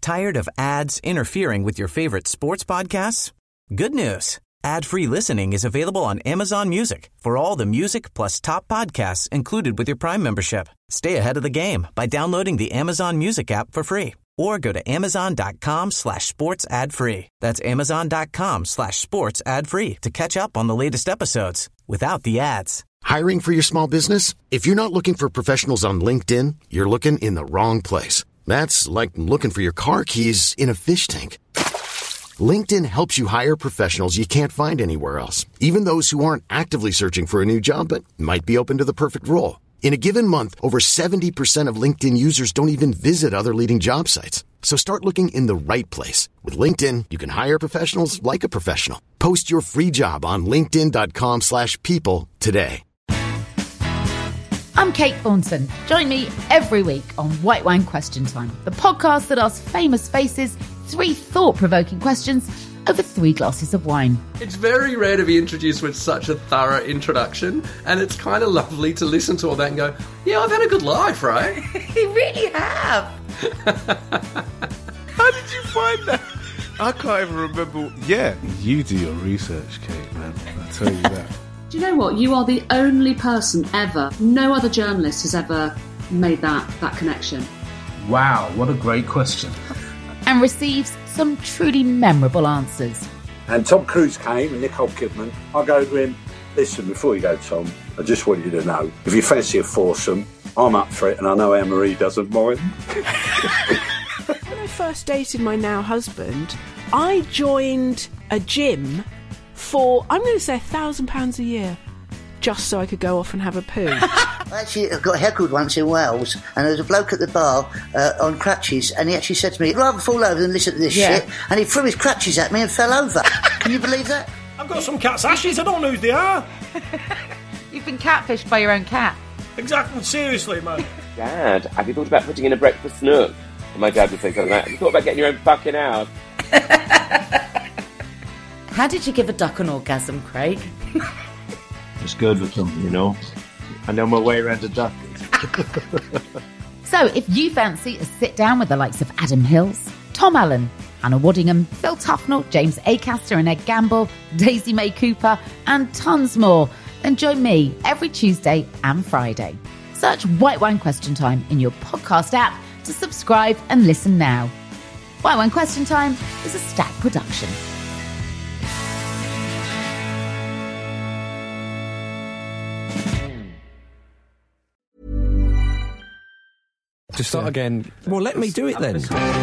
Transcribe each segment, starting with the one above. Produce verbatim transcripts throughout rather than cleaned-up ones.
Tired of ads interfering with your favorite sports podcasts? Good news. Ad-free listening is available on Amazon Music for all the music plus top podcasts included with your Prime membership. Stay ahead of the game by downloading the Amazon Music app for free or go to amazon.com slash sports ad free. That's amazon.com slash sports ad free to catch up on the latest episodes without the ads. Hiring for your small business? If you're not looking for professionals on LinkedIn, you're looking in the wrong place. That's like looking for your car keys in a fish tank. LinkedIn helps you hire professionals you can't find anywhere else, even those who aren't actively searching for a new job but might be open to the perfect role. In a given month, over seventy percent of LinkedIn users don't even visit other leading job sites. So start looking in the right place. With LinkedIn, you can hire professionals like a professional. Post your free job on linkedin.com slash people today. I'm Kate Thornton. Join me every week on White Wine Question Time, the podcast that asks famous faces three thought-provoking questions over three glasses of wine. It's very rare to be introduced with such a thorough introduction, and it's kind of lovely to listen to all that and go, yeah, I've had a good life, right? You really have. How did you find that? I can't even remember. Yeah, you do your research, Kate, man. I'll tell you that. Do you know what? You are the only person ever, no other journalist has ever made that, that connection. Wow, what a great question. And receives some truly memorable answers. And Tom Cruise came and Nicole Kidman. I go to him, listen, before you go, Tom, I just want you to know, if you fancy a foursome, I'm up for it, and I know Anne-Marie doesn't mind. When I first dated my now husband, I joined a gym for, I'm going to say, a thousand pounds a year, just so I could go off and have a poo. Actually, I got heckled once in Wales, and there was a bloke at the bar uh, on crutches, and he actually said to me, I'd rather fall over than listen to this Yeah. shit, and he threw his crutches at me and fell over. Can you believe that? I've got some cat's ashes, I don't know who they are. You've been catfished by your own cat. Exactly, seriously, man. Dad, have you thought about putting in a breakfast nook? And my dad would say something like, have you thought about getting your own fucking house? How did you give a duck an orgasm, Craig? It's good with them, you know. I know my way around a duck. So, if you fancy a sit-down with the likes of Adam Hills, Tom Allen, Hannah Waddingham, Phil Tufnell, James Acaster and Ed Gamble, Daisy May Cooper, and tons more, then join me every Tuesday and Friday. Search White Wine Question Time in your podcast app to subscribe and listen now. White Wine Question Time is a Stack production. To start yeah. again. Well, let me do it then.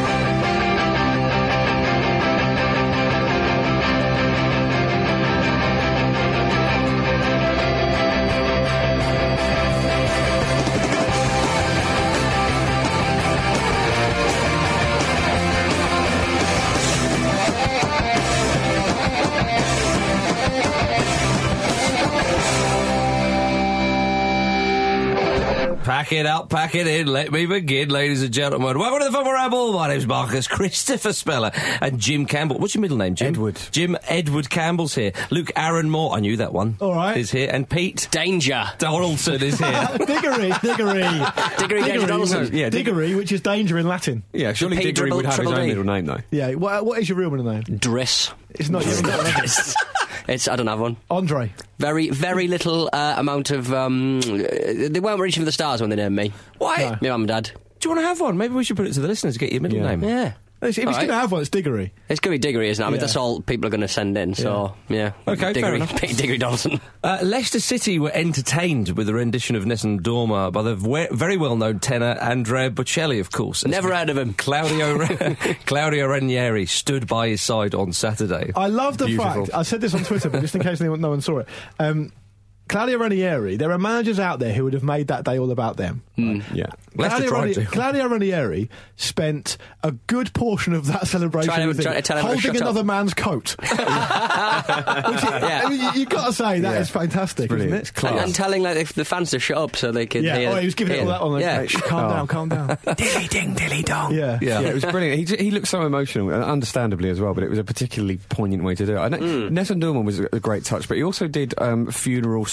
Pack it up, pack it in, let me begin, ladies and gentlemen. Welcome to the Football Ramble. My name's Marcus Christopher Speller and Jim Campbell. What's your middle name, Jim? Edward. Jim Edward Campbell's here. Luke Aaron Moore, I knew that one. All right. Is here. And Pete Danger Donaldson is here. Diggory, Diggory. Diggory, Danger Donaldson. Yeah, Diggory, which is danger in Latin. Yeah, surely P Diggory double- would have his triple own D. middle name, though. Yeah, what, what is your real middle name? Driss. It's not your middle name. It's, I don't have one. Andre. Very, very little uh, amount of... Um, they weren't reaching for the stars when they named me. Why? No. My mum and dad. Do you want to have one? Maybe we should put it to the listeners to get your middle Yeah. name. Yeah. If he's All going right. to have one, it's Diggory. It's going to be Diggory, isn't it? I mean, Yeah. that's all people are going to send in, so, yeah. Okay, fair Diggory, enough. Pete Diggory Donaldson. Uh, Leicester City were entertained with a rendition of Nessun Dorma by the ve- very well-known tenor Andrea Bocelli, of course. Never heard of him. Claudio Claudio Ranieri stood by his side on Saturday. I love the Beautiful. fact, I said this on Twitter, but just in case anyone, no one saw it, um, Claudio Ranieri, there are managers out there who would have made that day all about them. Mm. Yeah. Leicester Claudio, tried Rani- to. Claudio Ranieri spent a good portion of that celebration Trying to- with him, trying to tell him to holding shut another up. man's coat. Which is, I mean, you, you've got to say, that Yeah. is fantastic, isn't Brilliant. it? It's class. And, and telling like the, the fans to shut up so they could Yeah, hear. oh, he was giving it hear all that on the Yeah. Shh, calm Oh. down, calm down. Dilly ding, dilly dong. Yeah. Yeah. Yeah, it was brilliant. He, he looked so emotional, and understandably as well, but it was a particularly poignant way to do it. I know Mm. Nessun Dorma was a, a great touch, but he also did um, Funeral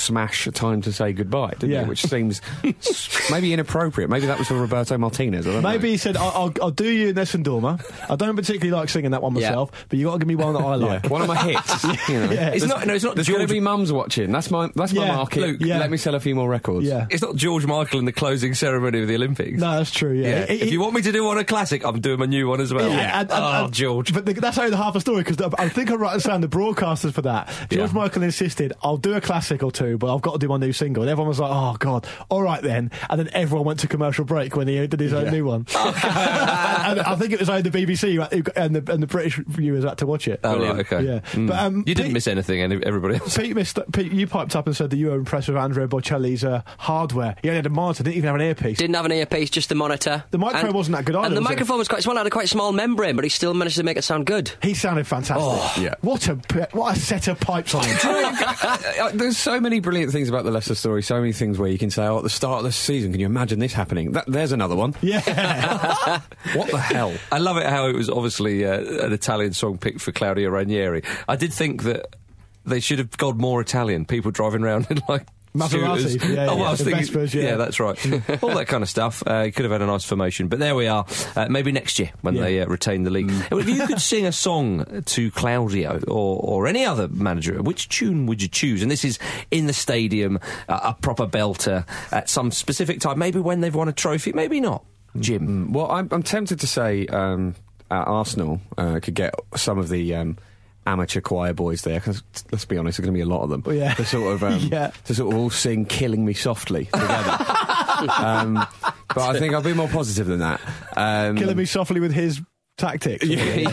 smash a time to say goodbye, didn't Yeah. he? Which seems maybe inappropriate. Maybe that was for Roberto Martinez. I don't Maybe know. he said, I'll, I'll, I'll do you Nessun Dorma. I don't particularly like singing that one Yeah. myself, but you got to give me one that I like. Yeah. One of my hits. You know. Yeah. It's not. No, it's not. There's George, going to be mums watching. That's my that's my Yeah. market. Luke, yeah. Let me sell a few more records. Yeah. It's not George Michael in the closing ceremony of the Olympics. No, that's true, yeah. Yeah. He- if he- you want me to do one a classic, I'm doing my new one as well. Yeah, and- and- oh, and- George. But the, that's only the half a story, because I think I right understand the broadcasters for that. George Yeah. Michael insisted, I'll do a classic or two, but I've got to do my new single. And everyone was like, oh, God, all right then. And then everyone went to commercial break when he did his own Yeah. new one. and I think it was only the B B C who, who, and, the, and the British viewers had to watch it. Oh, right, okay. Yeah. Mm. But, um, you didn't Pete- miss anything, any, everybody else. Pete, missed, Pete, you piped up and said that you were impressed with Andrea Bocelli's uh, hardware. He only had a monitor, didn't even have an earpiece. Didn't have an earpiece, just the monitor. The microphone And- wasn't that good either, And the was it? microphone was quite small, it had a quite small membrane, but he still managed to make it sound good. He sounded fantastic. Oh. Yeah. What a what a set of pipes on him. Uh, There's so many brilliant things about the Leicester story, so many things where you can say, oh, at the start of the season, can you imagine this happening? That, there's another one. Yeah. What the hell? I love it how it was obviously uh, an Italian song picked for Claudio Ranieri. I did think that they should have gone more Italian. People driving around in like Maserati, scooters. yeah, oh, yeah, I was the thinking, Vespers, yeah. that's right. All that kind of stuff. Uh, could have had a nice formation, but there we are. Uh, maybe next year when Yeah. they uh, retain the league. If you could sing a song to Claudio or, or any other manager, which tune would you choose? And this is in the stadium, uh, a proper belter at some specific time. Maybe when they've won a trophy, maybe not. Jim. Well, I'm, I'm tempted to say um, at Arsenal uh, could get some of the um, amateur choir boys there, because let's be honest, there's going to be a lot of them. Well, yeah. To sort of um, Yeah. to sort of all sing "Killing Me Softly" together. um, but I think I'll be more positive than that. Um, Killing me softly with his tactics. Yeah,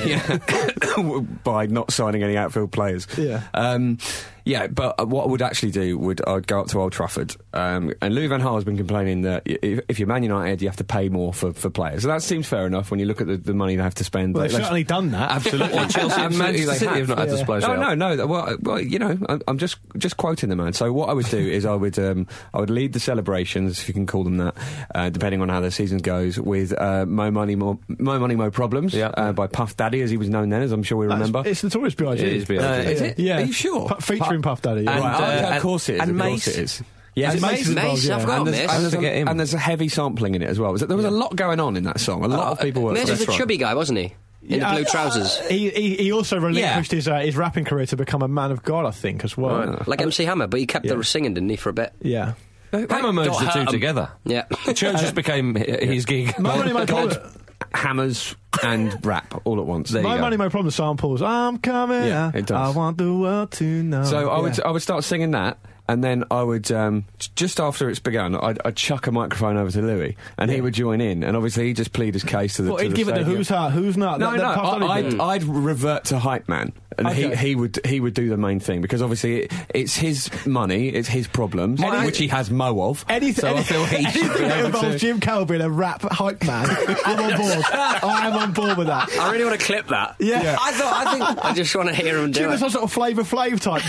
yeah. By not signing any outfield players. Yeah. Um, yeah, but what I would actually do would I'd go up to Old Trafford. Um, and Louis van Gaal has been complaining that y- if, if you're Man United, you have to pay more for, for players. So that seems fair enough when you look at the, the money they have to spend. Well, they've Let's- certainly done that. Absolutely. Well, Chelsea and Absolutely Manchester they City have not had to Yeah. splash no, out. no, no. Well, well, you know, I'm, I'm just just quoting the man. So what I would do is I would um, I would lead the celebrations, if you can call them that, uh, depending on how the season goes, with uh, Mo Money, Mo, Mo Money, Mo Problems Yeah. uh, by Puff Daddy, as he was known then, as I'm sure we That's- remember. It's Notorious B I G It is B I G. Uh, Is it? Yeah. Are you sure? Pu- featuring Puff Daddy. Yeah. And, Right, uh, okay, of and- course it is. and of course Mace. it is. Yeah, Is it and Mace Mace- involved? Mace, Yeah. I've got and there's, Mace. and, there's Forget a, him. and there's a heavy sampling in it as well. There was a lot going on in that song. A lot of people were. Mace was the That's right. chubby guy, wasn't he? In Yeah, the blue uh, trousers. He, he he also relinquished his uh, his rapping career to become a man of God, I think, as well. Like M C Hammer, but he kept Yeah. the singing, didn't he, for a bit? Yeah. Hammer merged the Don't two hurt 'em. together. Yeah. The church just became hi- his gig. My Money, My Problems. Hammers and rap all at once. There you My go. Money, My Problems samples. I'm coming. Yeah, out. it does. I want the world to know. So I would Yeah. I would start singing that, and then I would um, j- just after it's begun, I'd, I'd chuck a microphone over to Louis, and he would join in, and obviously he'd just plead his case to the. Well, to he'd the give it the stadium. who's hot, who's not. No, that, no, that Puff Daddy I, I'd, bit. I'd revert to hype man, and Okay. he he would he would do the main thing because obviously it, it's his money, it's his problems, Any- which he has mo of. Anything, so I feel he should anything be that able involves to. Jim Carroll being a rap hype man, I'm on board. I am on board with that. I really want to clip that. Yeah. Yeah. I thought, I think, I just want to hear him do Jim is it. some sort of Flavour Flav type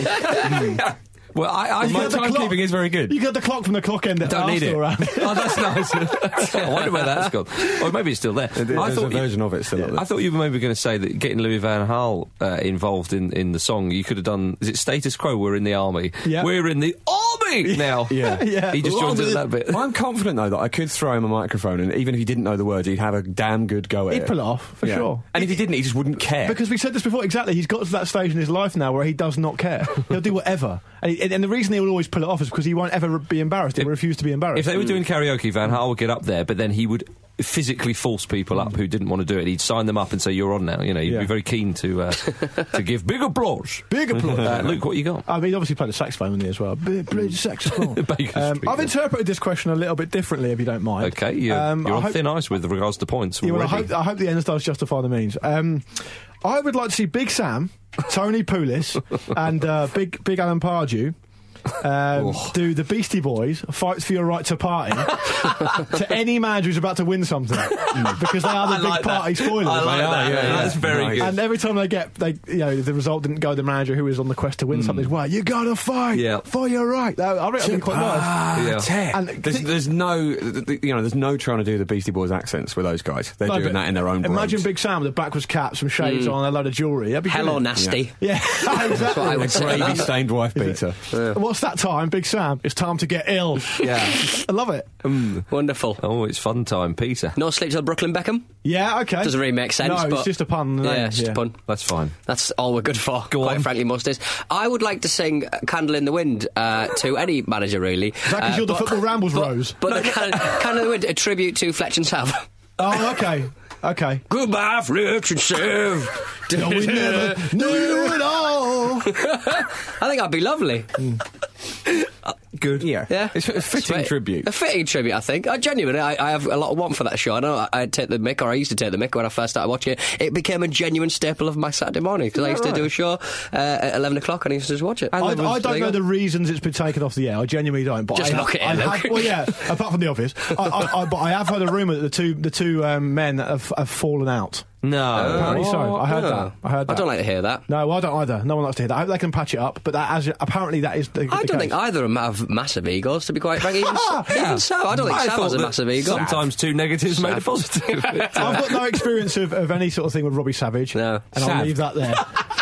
kid. Well, I, I You My got the clock. timekeeping is very good. You got the clock from the clock end at don't need it. Arsenal round. Oh, that's nice. I wonder where that's gone. Or maybe it's still there. There's I a thought you- version of it still up there. I thought you were maybe going to say that getting Louis van Gaal uh, involved in, in the song, you could have done, is it Status Quo, we're in the army? Yeah. We're in the army now. Yeah. Yeah. He just joins in that bit. I'm confident though that I could throw him a microphone, and even if he didn't know the words, he'd have a damn good go at He'd it. pull it off, for Yeah. sure. And if he didn't, he just wouldn't care. Because we said this before, exactly. He's got to that stage in his life now where he does not care. He'll do whatever. And, he, and the reason he will always pull it off is because he won't ever be embarrassed. He will refuse to be embarrassed. If they were doing karaoke, Van Gaal would get up there, but then he would physically force people up who didn't want to do it. He'd sign them up and say, "You're on now." You know, he'd Yeah. be very keen to uh, to give big applause. Big applause. Uh, Luke, what you got? I mean, he obviously played the saxophone in there as well. Big, played the saxophone. Baker um, Street, I've yeah. interpreted this question a little bit differently, if you don't mind. Okay, you're, Um, you're I on hope- thin ice with regards to points Yeah, well, I already. hope, I hope the ends does justify the means. Um, I would like to see Big Sam, Tony Poulis, and uh, Big Big Alan Pardew um, do the Beastie Boys Fights for Your Right to Party to any manager who's about to win something because they are the I big like that. party spoilers. I like They are, that. yeah, yeah. That's very Nice. good. And every time they get, they you know, the result didn't go to the manager who was on the quest to win something. Well, you gotta fight Yeah. for your right. I I reckon it'd be quite nice. Yeah. And There's, there's no, th- th- you know, there's no trying to do the Beastie Boys accents with those guys. They're No, doing but that in their own. Imagine brogues. Big Sam with the backwards cap, some shades on, a load of jewellery. That'd be Hello, brilliant. nasty. Yeah, exactly. That's what I would say. Gravy stained wife beater. What's what's that time, Big Sam? It's time to get ill. Yeah. I love it. Mm. Wonderful. Oh, it's fun time, Peter. No sleep till Brooklyn Beckham? Yeah, okay. Doesn't really make sense. No, but it's just a pun. Yeah, name. it's just yeah. a pun. That's fine. That's all we're good for, Go quite on. frankly, most days. I would like to sing Candle in the Wind uh, to any manager, really. Is that because Uh, you're the but- Football Rambles but, Rose? But the can- Candle in the Wind, a tribute to Fletch and Sav. Oh, okay. Okay. Goodbye, Fletch and Sav. No, we never knew it all. I think that'd be lovely. Uh, good. Yeah. Yeah. It's a fitting Sweet. tribute. A fitting tribute, I think. I genuinely, I, I have a lot of want for that show. I know I, I take the mick, or I used to take the mick when I first started watching it. It became a genuine staple of my Saturday morning, because I used right? to do a show uh, at eleven o'clock and I used to just watch it. I, And there I was- don't there know you the go. reasons it's been taken off the air. I genuinely don't. But Just I, lock it I, in, I Luke. have, well, yeah. Apart from the obvious, I, I, I, but I have heard a rumor that the two the two um, men have, have fallen out. No. Apparently so. I heard Oh. that. I heard that. I don't like to hear that. No, well, I don't either. No one likes to hear that. I hope they can patch it up. But that, as apparently, that is the. I the don't case. think either of them have massive egos, to be quite frank. Even, even so, I don't think I Sam thought has a that massive ego. Sometimes two negatives made a positive. I've got no experience of, of any sort of thing with Robbie Savage. No. And I'll Sav. leave that there.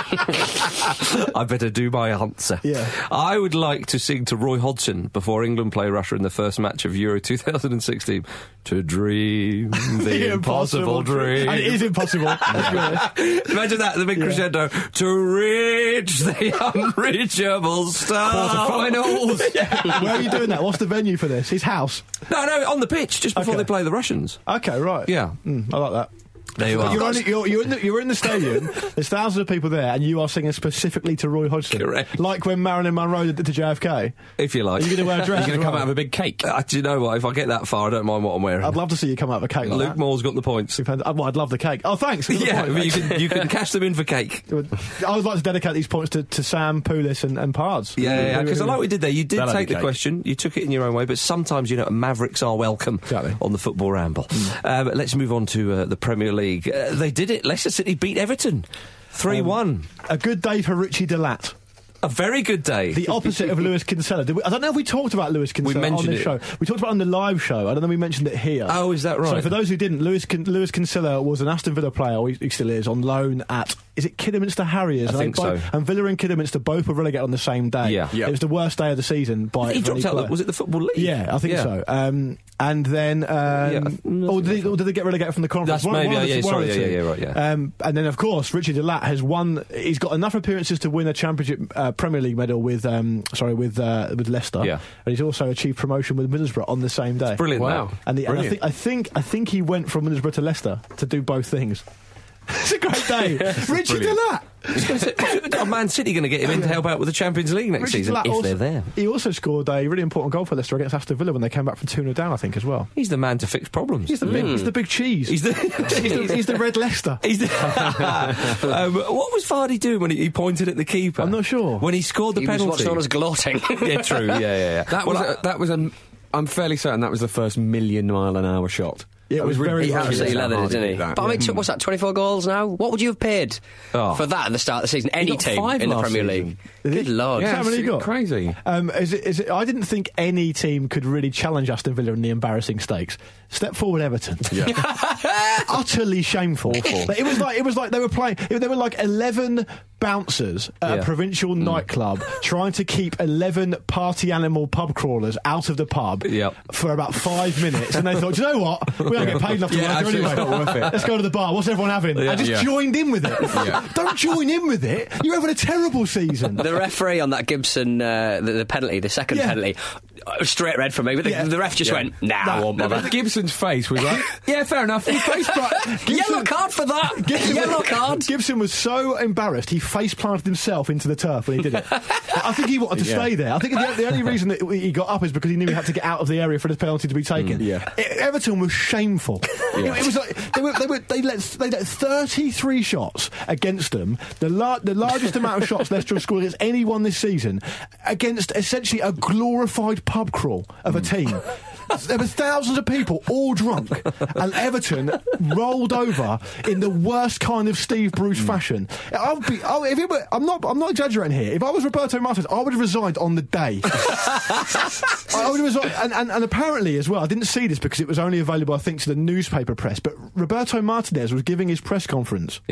I better do my answer. Yeah. I would like to sing to Roy Hodgson before England play Russia in the first match of Euro two thousand sixteen. To dream the, impossible dream. And it is impossible. Let's be honest. Imagine that, the big crescendo. To reach the unreachable star. Quarterfinals. Where are you doing that? What's the venue for this? His house. No, no, on the pitch, just before Okay. they play the Russians. Okay, right. Yeah. Mm, I like that. There you But are. You're, only, you're, you're, in the, you're in the stadium, there's thousands of people there, and you are singing specifically to Roy Hodgson. Correct. Like when Marilyn Monroe did to J F K. If you like. Are you going to wear a dress? You're going to as come well? out of a big cake. Uh, do you know what? If I get that far, I don't mind what I'm wearing. I'd love to see you come out of a cake like Luke that. Moore's got the points. I'd, well, I'd love the cake. Oh, thanks. Good Yeah, point. but you can, you can cash them in for cake. I would like to dedicate these points to, to Sam, Poulis and, and Pards. Yeah, yeah, because I like what we did there. You did That'll take be the cake. question, you took it in your own way, but sometimes, you know, Mavericks are welcome Exactly. on the Football Ramble. Um, let's move on to uh, the Premier League. Uh, they did it. Leicester City beat Everton three one. Um, a good day for Richie Delat. A very good day. The opposite of Lewis Kinsella. Did we, I don't know if we talked about Lewis Kinsella on mentioned this it. show. We talked about it on the live show. I don't know if we mentioned it here. Oh, is that right? So for those who didn't, Lewis, Kin- Lewis Kinsella was an Aston Villa player, or he, he still is, on loan at, is it Kidderminster Harriers? I And think they both- so. And Villa and Kidderminster both were relegated on the same day. Yeah. Yeah. It was the worst day of the season by he for any dropped out, player. was it the Football League? Yeah, I think Yeah. so. Um, and then, um, Yeah, I- or, did they, or did they get relegated from the conference? That's One- maybe- one of yeah, the- yeah, one of sorry, the yeah, two. yeah, right, yeah. Um, and then, of course, Richard Delat has won. He's got enough appearances to win a Championship uh, Premier League medal with, um, sorry, with uh, with Leicester. Yeah. And he's also achieved promotion with Middlesbrough on the same day. Brilliant. Wow. that. And, the, and I Brilliant. think I think I think he went from Middlesbrough to Leicester to do both things. It's a great day. Richard Delat. Are Man City going to get him in to help out with the Champions League next Richard season, Delat if also, they're there? He also scored a really important goal for Leicester against Aston Villa when they came back from two nil down, I think, as well. He's the man to fix problems. He's the big, he's the big cheese. He's the, he's, the, he's the red Leicester. He's the um, what was Vardy doing when he, he pointed at the keeper? I'm not sure. When he scored the He was penalty. what's known as gloating. Yeah, true. Yeah, yeah, yeah. That Well, was I- a, that was a. I'm fairly certain that was the first million mile an hour shot. Yeah, it That was very ridiculous He Ridiculous absolutely how leathered hard it, didn't he? did that. But I mean, t- what's that, twenty-four goals now? What would you have paid Oh. for that at the start of the season? Any got team five in the last Premier season. League. Did he? Good lord. Yeah. How many it's you got? Crazy. Um, is it, is it, I didn't think any team could really challenge Aston Villa in the embarrassing stakes. Step forward, Everton. Utterly shameful. But it was like it was like they were playing. It, they were like eleven bouncers at Yeah. a provincial nightclub trying to keep eleven party animal pub crawlers out of the pub Yep. for about five minutes. And they thought, "Do you know what? We don't get paid enough to Yeah, work here actually, anyway. it's not worth it." Let's go to the bar. What's everyone having?" I just Yeah. joined in with it. Yeah. Don't join in with it. You're having a terrible season. The referee on that Gibson, uh, the, the penalty, the second Yeah. penalty, uh, straight red for me. But the, Yeah. the ref just Yeah. went, nah, No, I won't No, bother. but Gibson's face was like, yeah, fair enough. He face Yellow card for that! Gibson Yellow was, card! Gibson was so embarrassed he face planted himself into the turf when he did it. I think he wanted to Yeah. stay there. I think the, the only reason that he got up is because he knew he had to get out of the area for the penalty to be taken. Mm, yeah. E- Everton was shameful. Yeah. It, it was like they were, they were they let they let thirty-three shots against them, the lar- the largest amount of shots Leicester have scored against anyone this season, against essentially a glorified pub crawl of a team. There were thousands of people, all drunk, and Everton rolled over in the worst kind of Steve Bruce fashion. I would be, I, if it were, I'm not, I'm not exaggerating here. If I was Roberto Martinez, I would have resigned on the day. I would have resigned, and, and, and apparently as well, I didn't see this because it was only available, I think, to the newspaper press. But Roberto Martinez was giving his press conference. Yep.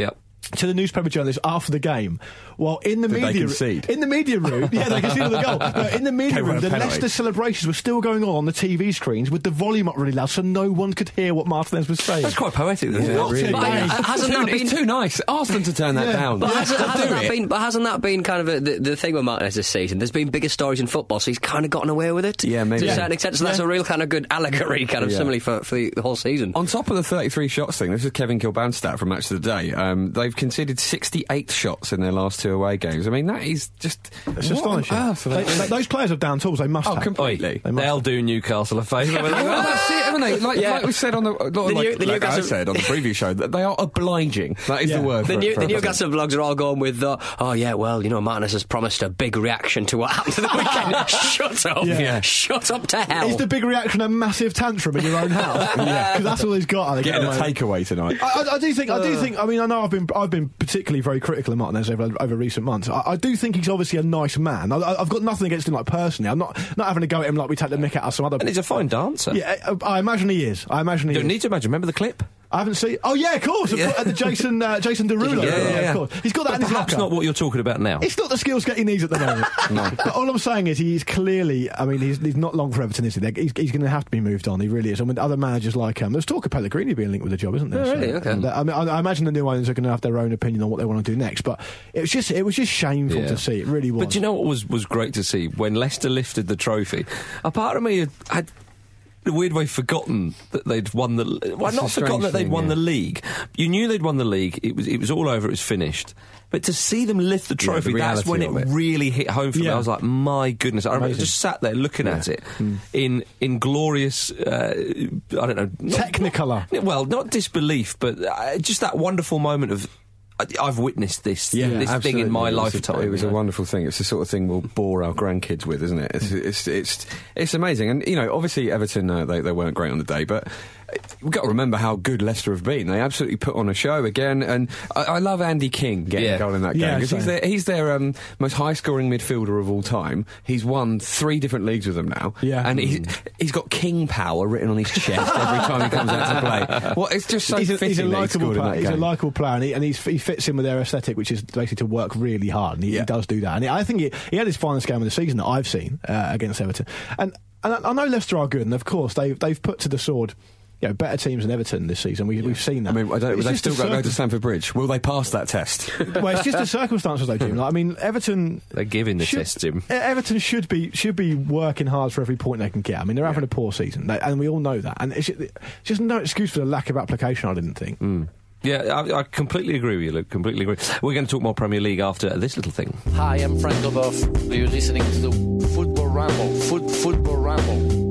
to the newspaper journalists after the game. Well, in the Did they media, concede? in the media room, yeah, they conceded the goal. No, in the media Came room, on a the penalty. Leicester celebrations were still going on on the T V screens with the volume up really loud, so no one could hear what Martinez was saying. That's quite poetic, isn't it? What really a is. game. But hasn't that It's been too nice. Ask them to turn that Yeah. down. But, Yeah. hasn't, They'll hasn't do that it. been, but hasn't that been kind of a, the, the thing with Martinez this season? There's been bigger stories in football, so he's kind of gotten away with it. Yeah, maybe. To a Yeah. certain extent, so that's Yeah. a real kind of good allegory, kind of Yeah. simile for, for the, the whole season. On top of the thirty-three shots thing, this is Kevin Kilban's stat from Match of the Day. Um, they've conceded sixty-eight shots in their last two away games. I mean, that is just... It's what astonishing. on earth are They- they- they- those players have down tools. They must Oh, have. completely. They must They'll have. do Newcastle a favour. Well, that's it, haven't they? Like, Yeah. like we said on the, not The like, new- the like I Newcastle- said on the preview show, that they are obliging. That is Yeah. the word. The, for, new, for the everything. Newcastle vlogs are all going with, uh, oh yeah, well, you know, Martinez has promised a big reaction to what happened to the weekend. Shut up. Yeah. Shut up to hell. Is the big reaction a massive tantrum in your own house? Yeah, because that's all he's got. I think, Getting at a the moment. takeaway tonight. I, I, I do think. I do think. I mean, I know I've been. I've been particularly very critical of Martinez over, over recent months. I, I do think he's obviously a nice man. I, I've got nothing against him, like personally. I'm not not having to go at him like we take the mick out of some other. And he's a fine dancer. Yeah, I, I imagine he is. I imagine he You don't is. need to imagine. Remember the clip? I haven't seen. Oh yeah, of course. Yeah. At the Jason uh, Jason Derulo. Yeah, yeah, yeah. Of course. He's got that But in his perhaps locker. not what you're talking about now. It's not the skills that he needs at the moment. No. But all I'm saying is he's clearly, I mean, he's, he's not long for Everton, is he? They're- He's, he's going to have to be moved on. He really is. I mean, other managers like um, there's talk of Pellegrini being linked with the job, isn't there? Oh, really? Okay. and, uh, I mean, I, I imagine the new owners are going to have their own opinion on what they want to do next. But it was just, it was just shameful Yeah. to see. It really was. But do you know what was, was great to see? When Leicester lifted the trophy, a part of me had, had in a weird way forgotten that they'd won the... Well, That's not a strange forgotten that they'd thing, won yeah. the league. You knew they'd won the league. It was it was all over. It was finished. But to see them lift the Yeah, the trophy, that's reality when it, of it. really hit home for me. Yeah. I was like, my goodness. I remember Amazing. just sat there looking at it in in glorious, uh, I don't know... not- Technicolor. Well, not disbelief, but uh, just that wonderful moment of... I- I've witnessed this, this thing absolutely. in my It was a- lifetime. It was you a know? wonderful thing. It's the sort of thing we'll bore our grandkids with, isn't it? It's it's it's, it's amazing. And you know, obviously Everton uh, they they weren't great on the day, but we've got to remember how good Leicester have been. They absolutely put on a show again, and I, I love Andy King getting Yeah. a goal in that game Yeah, because he's same. their he's their um, most high-scoring midfielder of all time. He's won three different leagues with them now, Yeah. and he's he's got King power written on his chest every time he comes out to play. Well, it's just so he's a, fitting he's a that he likeable scored in player. that He's a game. likeable player, and, he, and he's, he fits in with their aesthetic, which is basically to work really hard. And he, Yeah. he does do that. And I think he, he had his finest game of the season that I've seen uh, against Everton. And, and I, I know Leicester are good, and of course they they've put to the sword. You know, better teams than Everton this season. We, We've seen that. I mean, I don't, It's they've just still a got to go to circum- Stamford Bridge. Will they pass that test? Well, it's just the circumstances they do. Like, I mean, Everton. They're giving the should- test, Jim. E- Everton should be should be working hard for every point they can get. I mean, they're having a poor season, they, and we all know that. And it's just, it's just no excuse for the lack of application. I didn't think. Mm. Yeah, I, I completely agree with you, Luke. Completely agree. We're going to talk more Premier League after this little thing. Hi, I'm Frank Leboeuf. You're listening to the Football Ramble. Foot, football Ramble.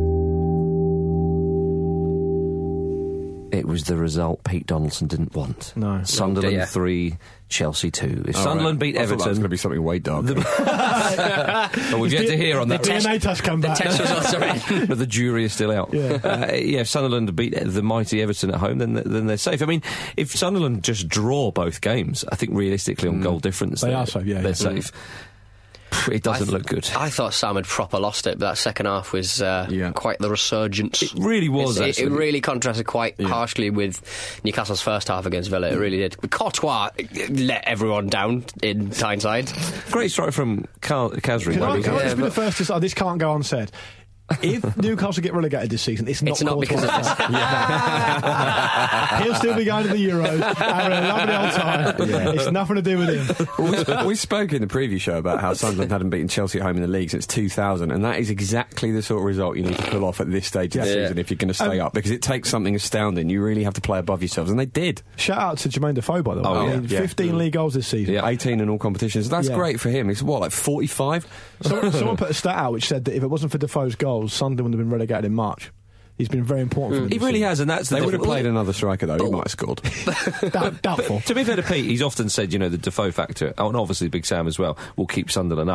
It was the result Pete Donaldson didn't want. No. Sunderland Oh, dear. three, Chelsea two. If Oh, Sunderland right. beat I thought that was Everton... going to be something way darker. Well, we've yet to hear on The that. D N A test come The back. test results are in. But the jury is still out. Yeah. Uh, yeah, if Sunderland beat the mighty Everton at home, then then they're safe. I mean, if Sunderland just draw both games, I think realistically on goal difference, They they're, are safe, yeah, they're yeah. safe. It doesn't I th- look good. I thought Sam had proper lost it, but that second half was uh, Yeah. quite the resurgence. It really was, It's- It, it actually. really contrasted quite harshly with Newcastle's first half against Villa. It really did. Courtois let everyone down in hindsight. Great strike from Cal- Kazri. Can I, wasn't can I it? just be the first to say, this can't go unsaid. If Newcastle get relegated this season, it's not, It's not because of Courtois' this. fault. He'll still be going to the Euros, having a lovely old time. Yeah. It's nothing to do with him. Well, we, sp- we spoke in the preview show about how Sunderland hadn't beaten Chelsea at home in the league since two thousand, and that is exactly the sort of result you need to pull off at this stage of the Yeah. season if you're going to stay Um, up, because it takes something astounding. You really have to play above yourselves, and they did. Shout out to Jermaine Defoe, by the way. Oh, I yeah. mean, Yeah. fifteen league goals this season. Yeah. eighteen in all competitions. That's Yeah. great for him. It's what, like forty-five? Someone, someone put a stat out which said that if it wasn't for Defoe's goals, Sunderland would have been relegated in March. He's been very important for them. He this really season. has, and that's the They would have difference. played another striker, though. He might have scored. Doubt- doubtful. To be fair to Pete, he's often said, you know, the Defoe factor, oh, and obviously Big Sam as well, will keep Sunderland up.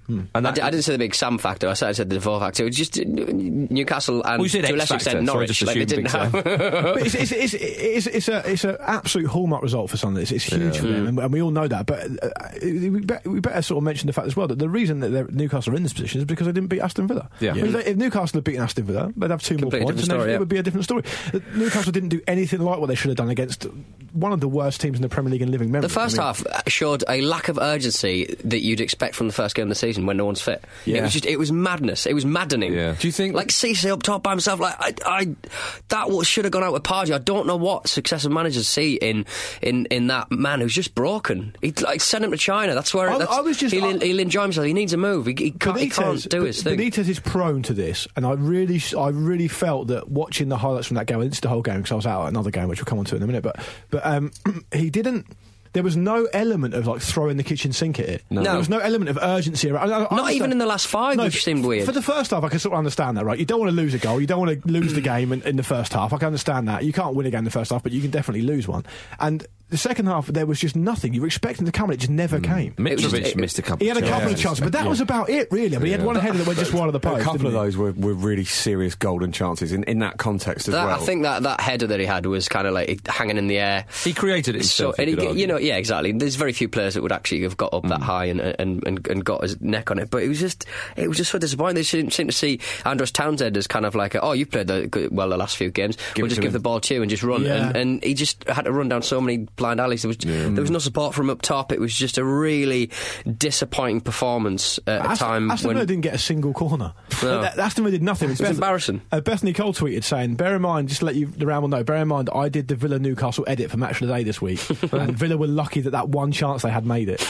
Hmm. And I, d- I didn't say the Big Sam factor. I said, I said the Defoe factor. It was just uh, Newcastle and Well, you said to a X lesser factor, extent so I Norwich. just Like they assumed didn't Big have. but it's, it's, it's, it's, it's, a, it's an absolute hallmark result for Sunderland. It's, it's huge Yeah. for them, and, and we all know that. But uh, we, better, we better sort of mention the fact as well that the reason that they're- Newcastle are in this position is because they didn't beat Aston Villa. Yeah. I mean, if, if Newcastle had beaten Aston Villa, they'd have two Completely more points, and different story, then yeah. it would be a different story. Uh, Newcastle didn't do anything like what they should have done against one of the worst teams in the Premier League in living memory. The first I mean, half showed a lack of urgency that you'd expect from the first game of the season when no one's fit. Yeah. It was just, it was madness. It was maddening. Yeah. Do you think- like Cisse up top by himself? Like I, I that was, should have gone out with Pardew. I don't know what successive managers see in in, in that man who's just broken. He like send him to China. That's where I- that's, I was just- he'll, I- he'll enjoy himself. He needs a move. He, he, can't, he can't do his thing. Benitez is prone to this, and I really, I really felt that watching the highlights from that game, and it's the whole game because I was out at another game, which we'll come on to in a minute. But, but um, he didn't. There was no element of like throwing the kitchen sink at it. No. There was no element of urgency around. I, I Not understand- even in the last five, No, which seemed weird. For the first half, I can sort of understand that, right? You don't want to lose a goal. You don't want to lose the game in, in the first half. I can understand that. You can't win a game in the first half, but you can definitely lose one. And the second half, there was just nothing. You were expecting to come, and it just never came. Mitrovic missed a couple. He had a of couple chances. of chances, but that Yeah. was about it, really. I mean, he had Yeah. one header that went just wide of the post. A couple didn't of he? those were, were really serious golden chances in, in that context as That, well. I think that, that header that he had was kind of like hanging in the air. He created it himself. So, and you he, could argue. you know, yeah, exactly. There's very few players that would actually have got up that high and, and, and, and got his neck on it. But it was just, it was just so disappointing. They seemed, seemed to see Andros Townsend as kind of like, a, oh, you've played the, well the last few games. Give we'll it just to give him. the ball to you and just run. Yeah. And, and he just had to run down so many blind alleys. There was, there was no support from up top. It was just a really disappointing performance at a Aston, time Aston when. Villa didn't get a single corner. No. That- Aston Villa did nothing. It was embarrassing. Uh, Bethany Cole tweeted saying, bear in mind, just to let you, the round will know, bear in mind I did the Villa Newcastle edit for Match of the Day this week, and Villa were lucky that that one chance they had made it.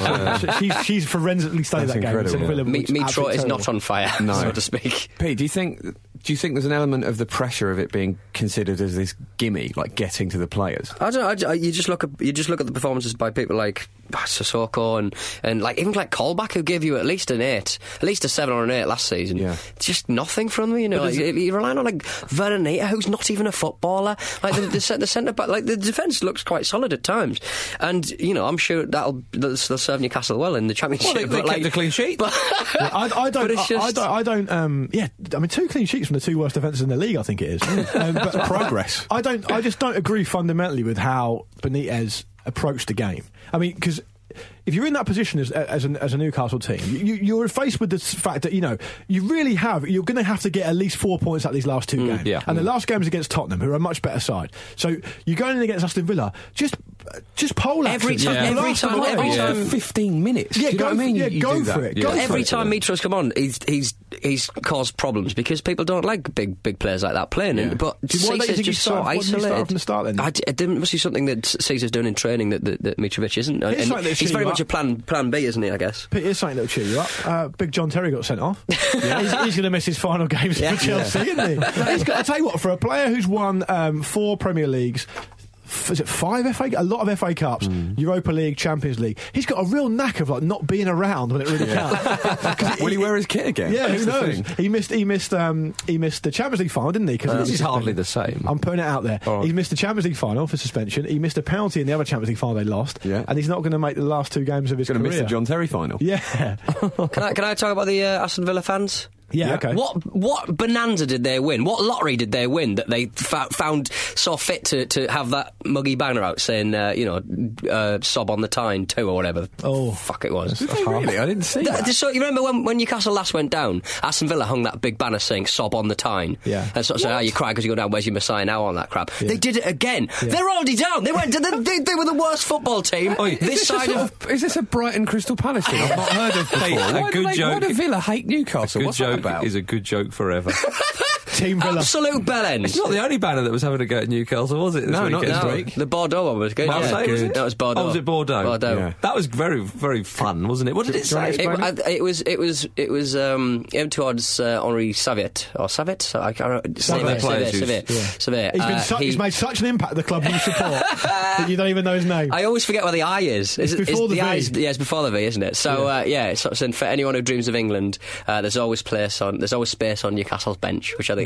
So she's, she's forensically studied That's that game. and said incredible. Villa Me- was Mitro absolutely is terrible. not on fire, No. so to speak. Pete, do you think do you think there's an element of the pressure of it being considered as this gimme, like getting to the players? I don't know. I, you just look at you just look at the performances by people like Sissoko and and like even like Colback, who gave you at least an eight, at least a seven or an eight last season. Yeah. Just nothing from them. You know, like, you're relying on like Veronita, who's not even a footballer. Like the, the, the centre back, like the defence looks quite solid at times, and you know I'm sure that'll they'll serve Newcastle well in the Championship. Well, they, they but, kept like, a clean sheet. But Yeah, I, I don't. But it's I, I just- don't. I don't. Um, yeah, I mean, two clean sheets from the two worst defences in the league. I think it is. um, but progress. I don't. I just don't agree fundamentally with how Benitez approached the game. I mean, because if you're in that position as as, an, as a Newcastle team, you, you're faced with the fact that you know you really have. You're going to have to get at least four points out of these last two games. yeah. And the last game is against Tottenham, who are a much better side. So you're going in against Aston Villa. Just, just pole Every action. time- The every last time- couple of every games. time- fifteen minutes. Yeah, do you go know what I mean? for- yeah, You- you go do for that. it. Yeah. Go But for every it. time Mitro's come on, he's he's he's caused problems because people don't like big big players like that playing. Yeah. But Do you- why don't you Cece's think he just so started- why didn't he start isolated from the start then? I, d- I didn't- must be something that Cece's doing in training that that, that Mitrovic isn't. It's And something that he's cheer very you much up. a plan plan B, isn't he? I guess. Pete, here's something that'll cheer you up. Uh, Big John Terry got sent off. Yeah. He's, he's going to miss his final games Yeah. for Chelsea, isn't he? He's got, I tell you what, for a player who's won um, four Premier Leagues, f- is it five F A? A lot of F A Cups, Europa League, Champions League. He's got a real knack of like not being around when it really counts. Will he wear his kit again? Yeah, That's who the knows? thing. He missed. He missed. Um, he missed the Champions League final, didn't he? Because This is hardly the same. I'm putting it out there. All right. He missed the Champions League final for suspension. He missed a penalty in the other Champions League final they lost. Yeah. And he's not going to make the last two games of his Going to career. miss the John Terry final. Yeah. Can I can I talk about the uh, Aston Villa fans? Yeah, okay. What what bonanza did they win? What lottery did they win that they fa- found so fit to, to have that muggy banner out saying, uh, you know, uh, sob on the Tyne two or whatever? Oh, fuck it was. Did they really? I didn't see Th- that. So you remember when, when Newcastle last went down, Aston Villa hung that big banner saying "sob on the Tyne." Yeah. And sort of said, "Oh, you cry because you go down. Where's your Messiah now?" On that crap. They did it again. They're already down. They went. They, they, they were the worst football team Is this this, a side sort of. of, is this a Brighton Crystal Palace thing I've not heard of before? Hey, a why, good do they, joke- why do Villa hate Newcastle? Good What's that joke about? is a good joke forever. Team Villa. Absolute bellends. It's not the only banner that was having a go at Newcastle, was it? This No, not weekend? this No, week. the Bordeaux one was good. Marseille, yeah. was it? That was Bordeaux. Oh, was it Bordeaux? Bordeaux. Yeah. That was very, very fun, wasn't it? What did it say? It, I, it was it was it was um, aimed towards uh, Henri Saviet or Saviet. So I can't remember. One of their Saviet, players Saviet, who's- Saviet. He's, been Uh, su- he- he's made such an impact at the club you support that you don't even know his name. I always forget where the I is. Is It's it- before is the V. I is, yeah, it's before the V, isn't it? So yeah, uh, yeah it's, so for anyone who dreams of England, uh, there's always place on. There's always space on Newcastle's bench, which I think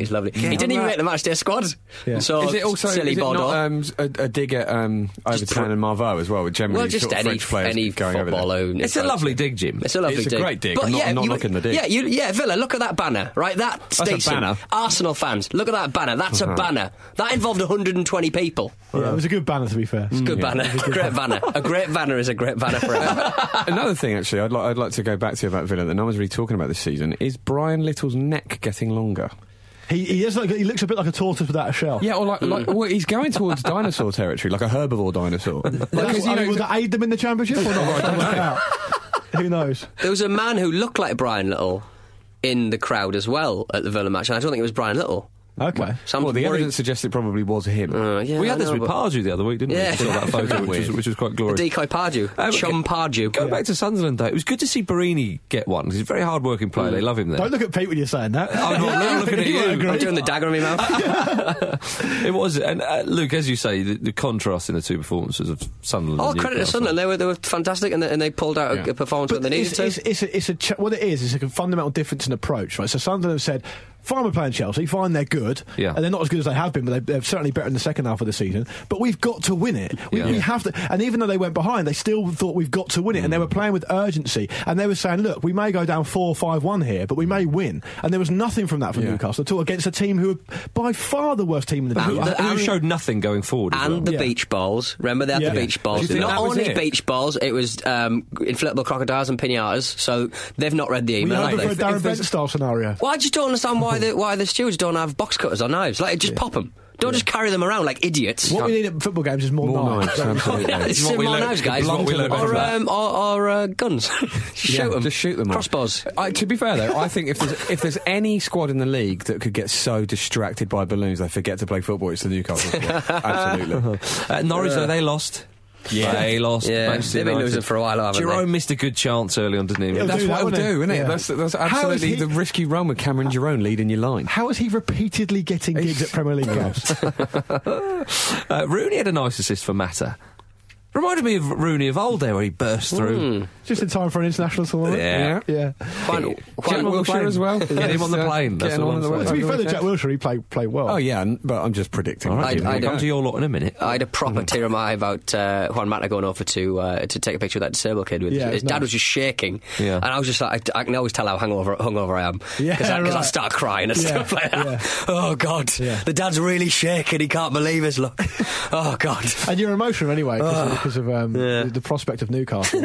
He's lovely. Yeah. He didn't even Right. make the matchday squad. Yeah. So is it also silly is it Bordeaux. not um, a, a dig at um, Overtown and Marvaux as well? With generally Well, just sort of any French players any going over there. footballer. It's a lovely dig, Jim. It's a lovely It's a dig. great dig. But I'm not- yeah, I'm not you, knocking the dig. Yeah, you, yeah, Villa. Look at that banner, right? That That's a station. banner. Arsenal fans, look at that banner. That's a Uh-huh. banner. That involved one hundred twenty people. Yeah, it was a good banner, to be fair. It's a good Yeah. banner. It was a good Great banner. A great banner is a great banner forever. Another thing, actually, I'd, li- I'd like to go back to about Villa that no one's really talking about this season is Brian Little's neck getting longer. He he, is like, he looks a bit like a tortoise without a shell. Yeah, or like, like well, he's going towards dinosaur territory, like a herbivore dinosaur. Like, Because, you I mean, know, will that aid them in the championship or not? I don't know. Who knows? There was a man who looked like Brian Little in the crowd as well at the Villa match, and I don't think it was Brian Little. Okay. Some well, the worried- evidence suggests it probably was him. Uh, yeah, we I had this know, with but- Pardew the other week, didn't Yeah. we? We saw that photo, which was, which was quite The glorious. decoy Pardew. Um, Chum Pardew. Going back to Sunderland, though, it was good to see Barini get one. He's a very hard-working player. They love him there. Don't look at Pete when you're saying that. I'm not, not looking at You won't you. agree. I'm doing the dagger in my mouth. It was, and uh, Luke, as you say, the, the contrast in the two performances of Sunderland. All and credit to Newcastle. Sunderland. They were they were fantastic, and they, and they pulled out a, Yeah. a performance when they needed it's, to. it's, it's, a, it's a ch- what it is. It's a fundamental difference in approach, right? So Sunderland said, "Fine, we're playing Chelsea. Fine, they're good, Yeah. and they're not as good as they have been, but they, they're certainly better in the second half of the season. But we've got to win it. We, Yeah. we have to." And even though they went behind, they still thought we've got to win it, Mm. and they were playing with urgency. And they were saying, "Look, we may go down four, five, one here, but we may win." And there was nothing from that from Yeah. Newcastle at all against a team who are by far the worst team in the Who, division. who showed nothing going forward. as And well. the Yeah. beach balls. Remember, they had Yeah. the beach balls. Do you think Not that was only it? beach balls, it was um, inflatable crocodiles and pinatas. So they've not read the We email. hoping have for a they? Darren if Bent there's- style scenario. Well, I just don't understand why the why the stewards don't have box cutters or knives. Like, just pop 'em. pop them. Don't just carry them around like idiots. What we need at football games is more, More knives. knives, absolutely. Yeah, it's It's what we more learned- knives, guys. it's what we learned from or, that. um, or, or uh, guns. shoot Yeah, them. just shoot them all. Crossbows. I, to be fair, though, I think if there's, if there's any squad in the league that could get so distracted by balloons they forget to play football, it's the Newcastle squad. Absolutely. Uh, Norwich, though, they lost. Yeah. They lost. Yeah, Manchester they've been United. losing for a while, haven't Jerome they? missed a good chance early on, didn't he? He'll That's do what that, it'll won't he? do, isn't it? Yeah. That's, that's How is absolutely he- the risk you run with Cameron Jerome leading your line. How is he repeatedly getting gigs at Premier League games? Uh, Rooney had a nice assist for Mata. Reminded me of Rooney of old there, where he burst through. Just in time for an international tournament. Yeah. yeah. Quite, Jack quite on the Wilshere plane. as well. Get him on the Uh, plane, that's getting all on I'm the- saying. To be over fair the to Jack weekend. Wilshere, he played played well. Oh, yeah, n- but I'm just predicting. All right, I- I we'll don't- come to your lot in a minute. I had a proper tear in my eye about uh, Juan Mata going over to uh, to take a picture of that disabled kid. With Yeah, his it's dad nice. was just shaking, Yeah. and I was just like, I, I can always tell how hungover, hungover I am Yeah, because I, 'cause I right. start crying and Yeah, stuff like that. yeah. Oh God, Yeah. the dad's really shaking. He can't believe his look. Oh God. And you're emotional anyway because of, because of um, Yeah. the, the prospect of Newcastle.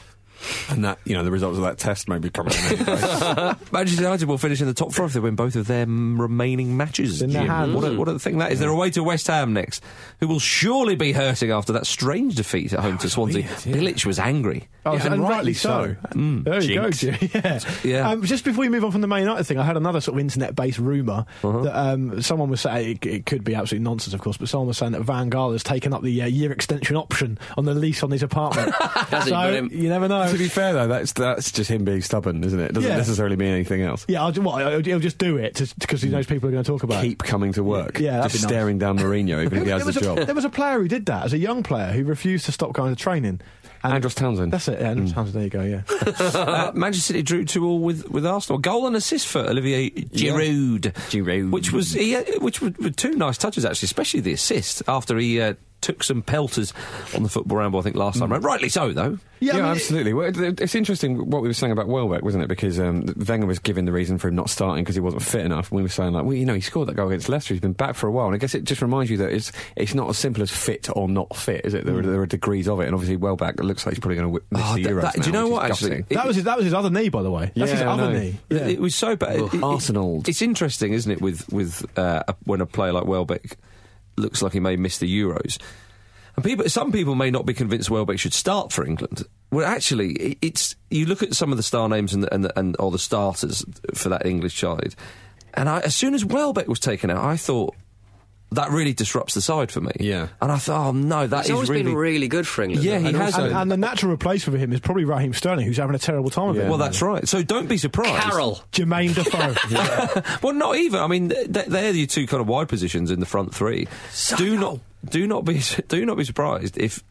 And that, you know, the results of that test may be coming in. Manchester United will finish in the top four if they win both of their mm, remaining matches. In their Jim. hands. What a, what a thing that is. They're away to West Ham next, who will surely be hurting after that strange defeat at home to Swansea. weird, yeah. Bilic was angry. Oh, Yeah, and, and rightly rightly so. so. Mm, There you jinx. go, Jim. Yeah. Yeah. Um, just before we move on from the Man United thing, I had another sort of internet-based rumor Uh-huh. that um, someone was saying it, it could be absolute nonsense, of course, but someone was saying that Van Gaal has taken up the uh, year extension option on the lease on his apartment. Has he? so Brilliant. you never know. To be fair, though, that's that's just him being stubborn, isn't it? It doesn't Yeah. necessarily mean anything else. Yeah, I'll, what, I'll- he'll just do it because he knows people are going to talk about it. Keep coming to work. Yeah, that'd just be nice. staring down Mourinho, even if he There has was, the a, job. there was a player who did that as a young player who refused to stop going to training. And Andros Townsend. That's it, yeah, Andros Townsend, there you go, yeah. uh, Manchester City drew two all with, with Arsenal. Goal and assist for Olivier Giroud. Giroud. Which was he, uh, which were, were two nice touches, actually, especially the assist after he uh, took some pelters on the Football Ramble, I think, last time round. Rightly so, though. Yeah, I mean, absolutely. Well, it- it's interesting what we were saying about Welbeck, wasn't it? Because um, Wenger was giving the reason for him not starting because he wasn't fit enough. And we were saying, like, well, you know, he scored that goal against Leicester. He's been back for a while. And I guess it just reminds you that it's it's not as simple as fit or not fit, is it? There, are, there are degrees of it. And obviously, Welbeck, it looks like he's probably going to miss Oh, the that- Euros that- now, do you know which what, is actually? gutting. It- That was his, that was his other knee, by the way. That's Yeah, his I other know. knee. It, Yeah. it was so bad. It- it- Arsenal. It's interesting, isn't it, with with uh, a, when a player like Welbeck looks like he may miss the Euros. And people, some people may not be convinced Welbeck should start for England. Well, actually, it, it's you look at some of the star names and the, and, the, and all the starters for that English side, and I, as soon as Welbeck was taken out, I thought that really disrupts the side for me. Yeah. And I thought, oh no, that He's is always really been really good for England. Yeah, though. he And has. also- And, and the natural replacement for him is probably Raheem Sterling, who's having a terrible time of it. Well, that's right. So don't be surprised. Carroll. Jermaine Defoe. Well, not even. I mean, th- they're the two kind of wide positions in the front three. Do not, do not be, do not be surprised if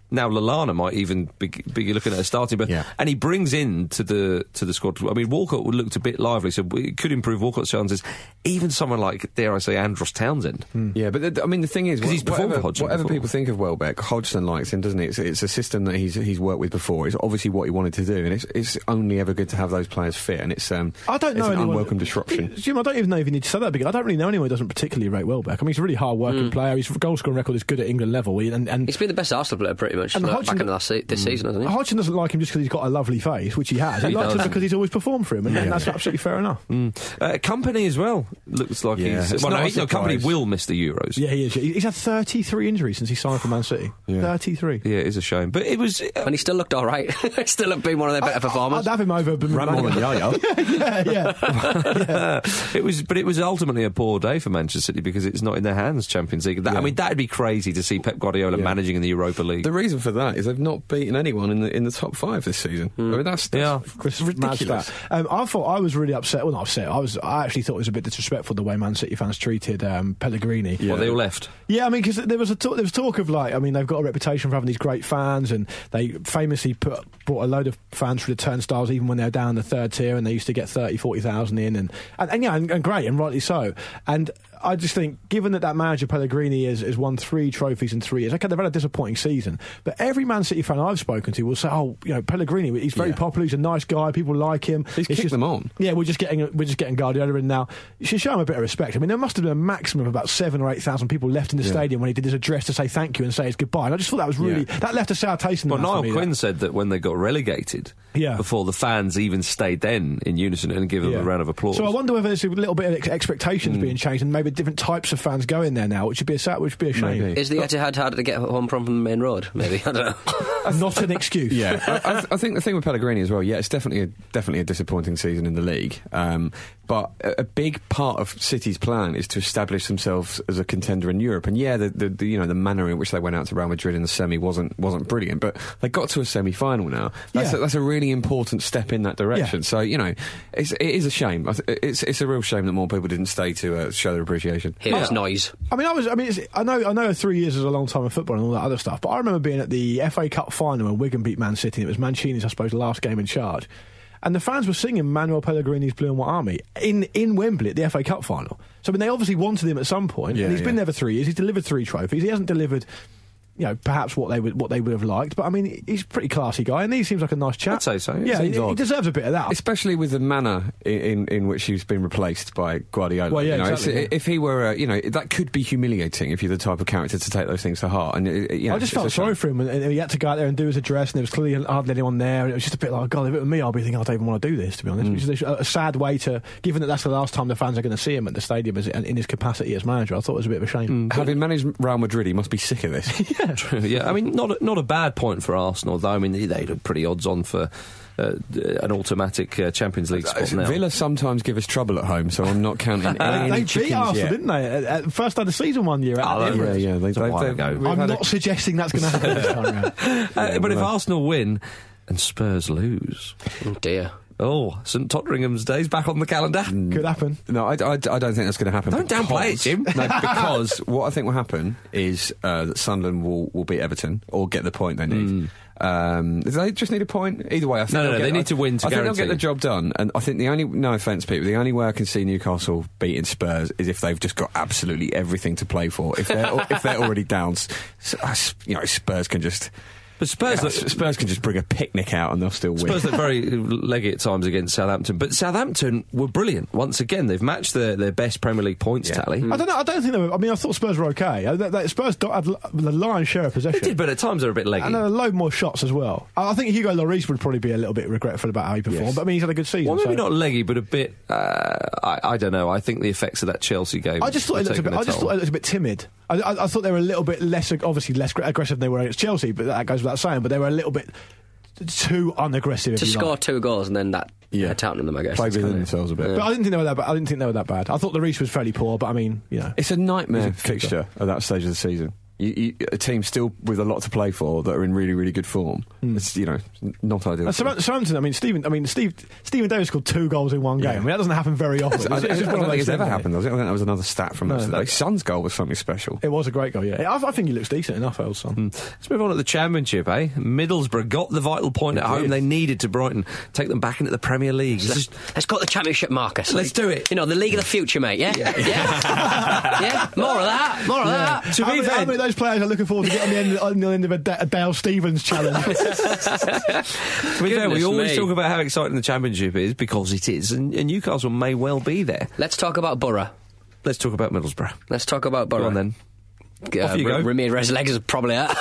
now Lallana might even be, be looking at a starting, but Yeah. and he brings in to the to the squad. I mean, Walcott looked a bit lively, so it could improve Walcott's chances. Even someone like, dare I say, Andros Townsend. Yeah, but the, I mean, the thing is, Because he's performed whatever, for Hodgson whatever before. people think of Welbeck, Hodgson likes him, doesn't he? It's, it's a system that he's he's worked with before. It's obviously what he wanted to do, and it's it's only ever good to have those players fit. And it's um, I don't know it's an anyone- unwelcome disruption. Jim, I don't even know if you need to say that because I don't really know anyone who doesn't particularly rate Welbeck. I mean, he's a really hard working player. His goal scoring record is good at England level, and, and He's been the best Arsenal player pretty much And like, Hodgson- back in the last se- this season, hasn't he? Hodgson doesn't like him just because he's got a lovely face, which he has. He, He likes does. him because he's always performed for him, and, and that's absolutely fair enough. Mm. Uh, Company as well looks like Yeah, he's. it's Well, not no, a he- no, Company surprise. will miss the Euros. Yeah, he is. He's had thirty-three injuries since he signed for Man City. Yeah. thirty-three. Yeah, it is a shame, but it was. Uh, And he still looked all right. Still have been one of their better performers. I'd have him over Ramon and Yaya. yeah, yeah. it was, but it was ultimately a poor day for Manchester City because it's not in their hands. Champions League. That, I Yeah. mean, that'd be crazy to see Pep Guardiola Yeah. managing in the Europa League. The reason for that is they've not beaten anyone in the in the top five this season. I mean, that's, that's Yeah. It's ridiculous. Um, I thought I was really upset. Well, not upset. I was. I actually thought it was a bit disrespectful the way Man City fans treated um, Pellegrini. Well, they all left. Yeah, I mean, because there was a talk, there was talk of like, I mean, they've got a reputation for having these great fans, and they famously put brought a load of fans through the turnstiles even when they were down the third tier, and they used to get thirty, forty thousand in, and and, and yeah, and, and great, and rightly so. And I just think, given that that manager Pellegrini has, has won three trophies in three years, okay, they've had a disappointing season, but every Man City fan I've spoken to will say, oh, you know, Pellegrini, he's very Yeah. popular, he's a nice guy, people like him. He's It's kicked them on. Yeah, we're just getting we're just getting Guardiola in now. You should show him a bit of respect. I mean, there must have been a maximum of about seven or eight thousand people left in the Yeah. stadium when he did his address to say thank you and say his goodbye. And I just thought that was really Yeah. that left a sour taste in the Well, mouth for Niall me, Quinn that. said that when they got relegated, Yeah. before the fans even stayed then in unison and give them Yeah. a round of applause. So I wonder whether there's a little bit of ex- expectations being changed, and maybe different types of fans go in there now, which would be a sa- which would be a shame. Maybe. Is the Etihad harder to get home from from the main road? Maybe I don't know. Not an excuse. Yeah, I, I, I think the thing with Pellegrini as well. Yeah, it's definitely a, definitely a disappointing season in the league. Um, but a, a big part of City's plan is to establish themselves as a contender in Europe. And yeah, the, the, the you know the manner in which they went out to Real Madrid in the semi wasn't wasn't brilliant, but they got to a semi final now. That's, Yeah. a, that's a really important step in that direction. Yeah. So you know, it's, it is a shame. I th- It's it's a real shame that more people didn't stay to uh, show their appreciation. Here's noise. I mean, I was. I mean, it's, I know. I know. Three years is a long time in football and all that other stuff. But I remember being at the F A Cup final when Wigan beat Man City. And it was Mancini's, I suppose, last game in charge, and the fans were singing Manuel Pellegrini's "Blue and White Army" in in Wembley at the F A Cup final. So I mean, they obviously wanted him at some point, Yeah, and he's yeah. been there for three years. He's delivered three trophies. He hasn't delivered, you know, perhaps what they would what they would have liked. But I mean, he's a pretty classy guy, and he seems like a nice chap. I'd say so. It Yeah, he, seems he odd. deserves a bit of that. Especially with the manner in, in, in which he's been replaced by Guardiola. Well, yeah, you know, exactly, it's- yeah. If he were, uh, you know, that could be humiliating if you're the type of character to take those things to heart. And it, it- you know, I just it's a felt shame. sorry for him, and, and he had to go out there and do his address, and there was clearly hardly anyone there, and it was just a bit like, God, if it were me, I'd be thinking, I don't even want to do this, to be honest. Mm. Which is a, a sad way to, given that that's the last time the fans are going to see him at the stadium as, in his capacity as manager. I thought it was a bit of a shame. Having managed Real Madrid, he must be sick of this. True, yeah. I mean, not a, not a bad point for Arsenal, though. I mean, they, they look pretty odds on for uh, an automatic uh, Champions League spot now. Villa sometimes give us trouble at home, so I'm not counting Uh, any they beat chickens Arsenal, yet. didn't they? At, at first had the season one year. At Oh, the that- Emirates. Yeah, yeah, they, It's a they, while they, ago. we've I'm had a- not suggesting that's going to happen this time round. Uh, but if Arsenal win and Spurs lose, Oh dear. oh, St Totteringham's Day's back on the calendar. Could happen. No, I, I, I don't think that's going to happen. Don't downplay it, Jim. No, because what I think will happen is uh, that Sunderland will, will beat Everton or get the point they need. Um, do they just need a point? Either way, I think No, no, they'll no, get- they need to win to I think they'll guarantee. get the job done. And I think the only, no offence, people, the only way I can see Newcastle beating Spurs is if they've just got absolutely everything to play for. If they're if they're already down, s- s- you know, Spurs can just. But Spurs, Yeah, look, Spurs can just bring a picnic out and they'll still win. Spurs look very leggy at times against Southampton, but Southampton were brilliant once again. They've matched their, their best Premier League points Yeah. tally. I don't know. I don't think they were. I mean, I thought Spurs were okay. Uh, they- they- Spurs do- had l- the lion's share of possession. They did, but at times they're a bit leggy. And a load more shots as well. I I think Hugo Lloris would probably be a little bit regretful about how he performed, Yes. but I mean, he's had a good season. Well, maybe so- not leggy, but a bit. Uh, I, I don't know. I think the effects of that Chelsea game. I just thought were it looked a taking bit. I just toll. thought it looked a bit timid. I, I, I thought they were a little bit less, ag- obviously less ag- aggressive than they were against Chelsea, but that goes without saying. But they were a little bit too unaggressive. if To you score like. two goals and then that Yeah. uh, touting them, I guess. Play That's within kinda- themselves a bit. But I didn't think they were that. Bad. I didn't think they were that bad. I thought the Reece was fairly poor, but I mean, you know, It's a nightmare He's a good fixture at that stage of the season. You, you, a team still with a lot to play for that are in really, really good form. Mm. It's, you know, not ideal. And Southampton, Southampton, I mean, Stephen, I mean, Steve, Stephen Davis scored two goals in one game. Yeah. I mean, that doesn't happen very often. I, It's- I, it's I just one don't of think those it's ever things. happened, does it? I think that was another stat from No, us today. that- Son's goal was something special. It was a great goal, yeah. I, I think he looks decent enough, old son. Mm. Let's move on to the Championship, eh? Middlesbrough got the vital point They at home did. they needed to Brighton, take them back into the Premier League. Let's, Just- let's go to the Championship, Marcus. Let's do it. You know, the League of the Future, mate, yeah? Yeah? Yeah? Yeah? More of that, more of Yeah. that. To how, be many, fair- how many of those players are looking forward to getting on the end, on the end of a, Da- a Dale Stevens challenge? To be fair, we Goodness always me. talk about how exciting the Championship is because it is, and, and Newcastle may well be there. Let's talk about Borough. Let's talk about Middlesbrough. Let's talk about Borough. Go on then. Uh, Off you go. Ramirez's legs is probably out.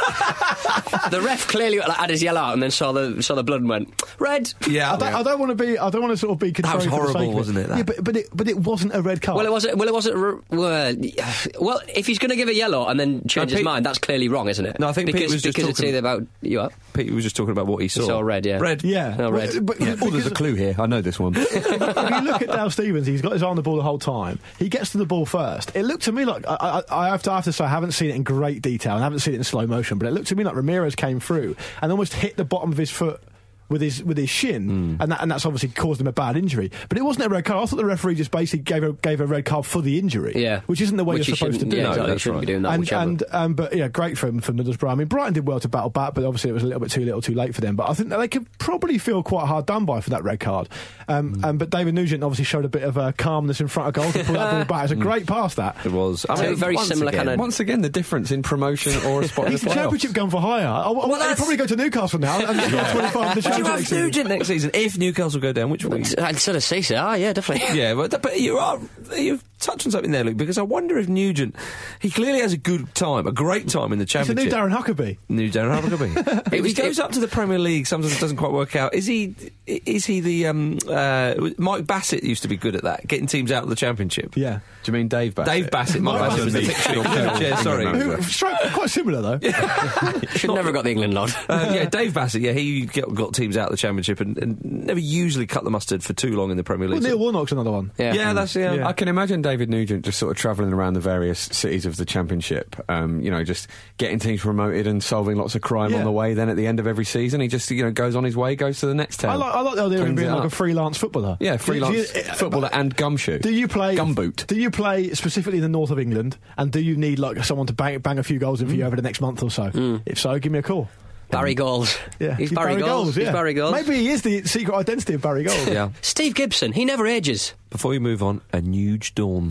The ref clearly like, had his yellow out and then saw the saw the blood and went red. Yeah, I don't, I don't want to be. I don't want to sort of be. That was contrarian for the horrible, sake of wasn't it, that? Yeah, but but it but it wasn't a red card. Well, it wasn't. Well, it wasn't. r- Well, well if he's going to give a yellow and then change No, his Pete- mind, that's clearly wrong, isn't it? No, I think Pete because was just because it's talking- either about you up. Pete was just talking about what he saw. He saw red, yeah. Red. Yeah, No, red. But, but, Yeah. Oh, there's a clue here. I know this one. if you look at Dale Stevens, he's got his eye on the ball the whole time. He gets to the ball first. It looked to me like I, I, I, have, to, I have to say I haven't seen it in great detail and I haven't seen it in slow motion, but it looked to me like Ramirez came through and almost hit the bottom of his foot with his with his shin, and that and that's obviously caused him a bad injury. But it wasn't a red card. I thought the referee just basically gave a gave a red card for the injury, Yeah. which isn't the way Which you're he supposed to shouldn't- do. yeah, it. exactly. that's Shouldn't right. be doing that. And, whichever. and um, but yeah, great for for Middlesbrough. I mean, Brighton did well to battle back, but obviously it was a little bit too little, too late for them. But I think that they could probably feel quite hard done by for that red card. Um, um, but David Nugent obviously showed a bit of uh, calmness in front of goal to pull that ball back. It's a great pass that. It was. I Two mean, very once similar again, kind of- Once again, the difference in promotion or a spot in He's the the playoffs. championship gun for hire. I, I, I'll that's- probably go to Newcastle now and score twenty-five in the Would you championship. have next season. Nugent next season if Newcastle go down? Which way? I'd sort of say so. Ah, yeah, definitely. Yeah, but, but you are you've touched on something there, Luke. Because I wonder if Nugent, he clearly has a good time, a great time in the It's a Championship. new Darren Huckabee. New Darren Huckabee. if he goes up to the Premier League, sometimes it doesn't quite work out. Is he? Is he the um, uh, Mike Bassett used to be good at that, getting teams out of the Championship. Yeah. Do you mean Dave Bassett? Dave Bassett. Mike Mike Bassett was the Bassett. fictional coach. Yeah, sorry. England Who, straight- quite similar though. Should never got the England nod. Uh, yeah, Dave Bassett. Yeah, he got, got teams out of the Championship and, and never usually cut the mustard for too long in the Premier Well, League. Neil Warnock's another one. Yeah. yeah, that's yeah. Yeah. I can imagine David Nugent just sort of travelling around the various cities of the Championship, um, you know, just getting teams promoted and solving lots of crime Yeah. on the way. Then at the end of every season, he just, you know, goes on his way, goes to the next town. I like, I like the idea of him Cleans being it like a up. freelance footballer. Yeah, Do- freelance do you- uh, footballer and gumshoe. Do you play Gumboot. Do you play specifically in the north of England? And do you need like someone to bang, bang a few goals in for you over the next month or so? If so, give me a call. Barry Goals. Yeah, He's He's Barry, Goals. yeah. He's Barry Goals. Maybe he is the secret identity of Barry Goals. Yeah. Steve Gibson. He never ages. Before you move on, a Nuge Dawn.